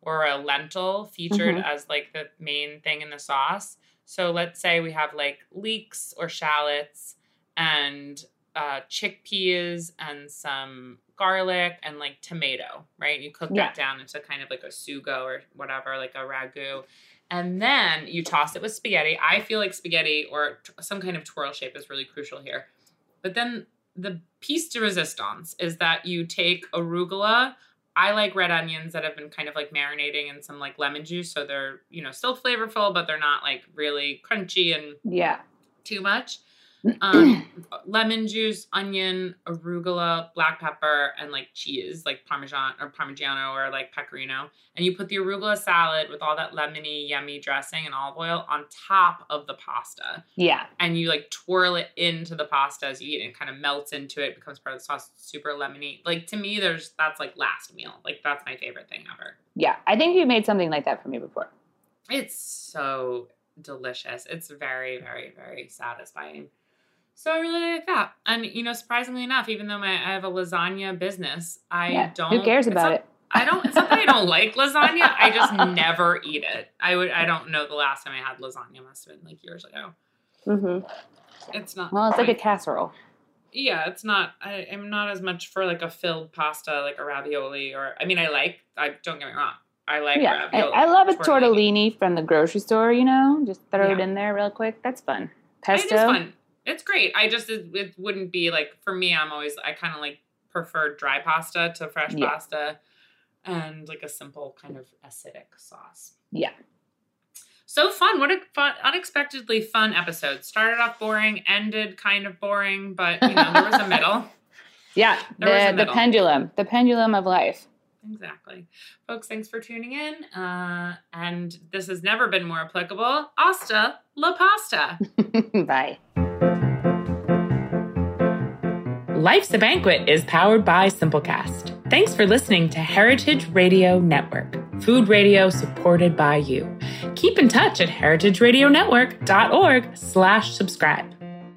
or a lentil featured
Mhm.
as like the main thing in the sauce. So let's say we have like leeks or shallots and uh, chickpeas and some garlic and like tomato, right? You cook
Yeah.
that down into kind of like a sugo or whatever, like a ragu. And then you toss it with spaghetti. I feel like spaghetti or t- some kind of twirl shape is really crucial here. But then the piece de resistance is that you take arugula. I like red onions that have been kind of like marinating in some like lemon juice. So they're, you know, still flavorful, but they're not like really crunchy and
Yeah.
too much. Um, lemon juice, onion, arugula, black pepper, and like cheese, like Parmesan or Parmigiano or like Pecorino. And you put the arugula salad with all that lemony, yummy dressing and olive oil on top of the pasta.
Yeah.
And you like twirl it into the pasta as you eat it. It kind of melts into it, becomes part of the sauce, super lemony. Like to me, there's that's like last meal. Like that's my favorite thing ever.
Yeah. I think you made something like that for me before.
It's so delicious. It's very, very, very satisfying. So I really like that. And, you know, surprisingly enough, even though my, I have a lasagna business, I
Yeah.
don't.
Who cares
it's
about
not-
it?
I don't, it's not that I don't like lasagna. I just never eat it. I would, I don't know the last time I had lasagna. Must have been like years ago.
Mm-hmm.
It's not.
Well, it's like
my-
a casserole.
Yeah, it's not, I, I'm not as much for like a filled pasta, like a ravioli or, I mean, I like, I don't get me wrong. I like
Yeah. I,
ravioli.
I love a tortellini from the grocery store, you know? Just throw it
Yeah.
in there real quick. That's fun.
It
Pesto.
is fun. It's great. I just, it, it wouldn't be like, for me, I'm always, I kind of like prefer dry pasta to fresh
Yeah.
pasta and like a simple kind of acidic sauce.
Yeah.
So fun. What a fun, unexpectedly fun episode. Started off boring, ended kind of boring, but you know, there was a middle.
Yeah.
There was a
The, the
middle.
pendulum. The pendulum of life.
Exactly. Folks, thanks for tuning in. Uh, and this has never been more applicable. Hasta la pasta.
Bye.
Life's a Banquet is powered by Simplecast. Thanks for listening to Heritage Radio Network, food radio supported by you. Keep in touch at heritageradionetwork.org slash subscribe.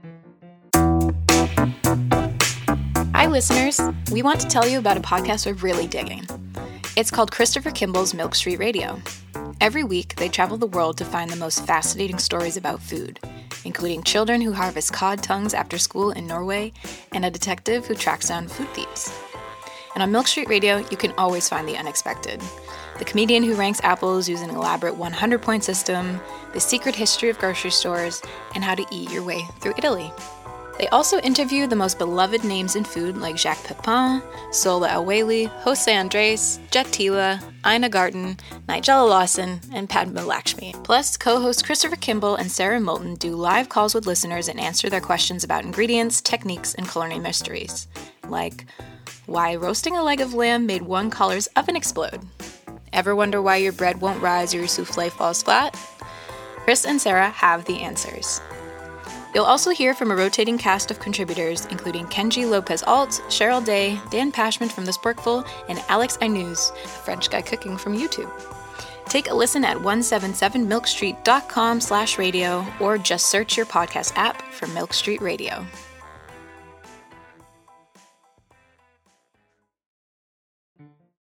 Hi, listeners. We want to tell you about a podcast we're really digging. It's called Christopher Kimball's Milk Street Radio. Every week, they travel the world to find the most fascinating stories about food, including children who harvest cod tongues after school in Norway and a detective who tracks down food thieves. And on Milk Street Radio, you can always find the unexpected. The comedian who ranks apples using an elaborate one hundred point system, the secret history of grocery stores, and how to eat your way through Italy. They also interview the most beloved names in food like Jacques Pepin, Sola El-Waylly, Jose Andres, Jet Tila, Ina Garten, Nigella Lawson, and Padma Lakshmi. Plus, co-hosts Christopher Kimball and Sarah Moulton do live calls with listeners and answer their questions about ingredients, techniques, and culinary mysteries. Like, why roasting a leg of lamb made one caller's oven explode? Ever wonder why your bread won't rise or your souffle falls flat? Chris and Sarah have the answers. You'll also hear from a rotating cast of contributors, including Kenji Lopez-Alt, Cheryl Day, Dan Pashman from The Sporkful, and Alex Ainuz, a French guy cooking from YouTube. Take a listen at one seventy-seven milk street dot com slash radio or just search your podcast app for Milk Street Radio.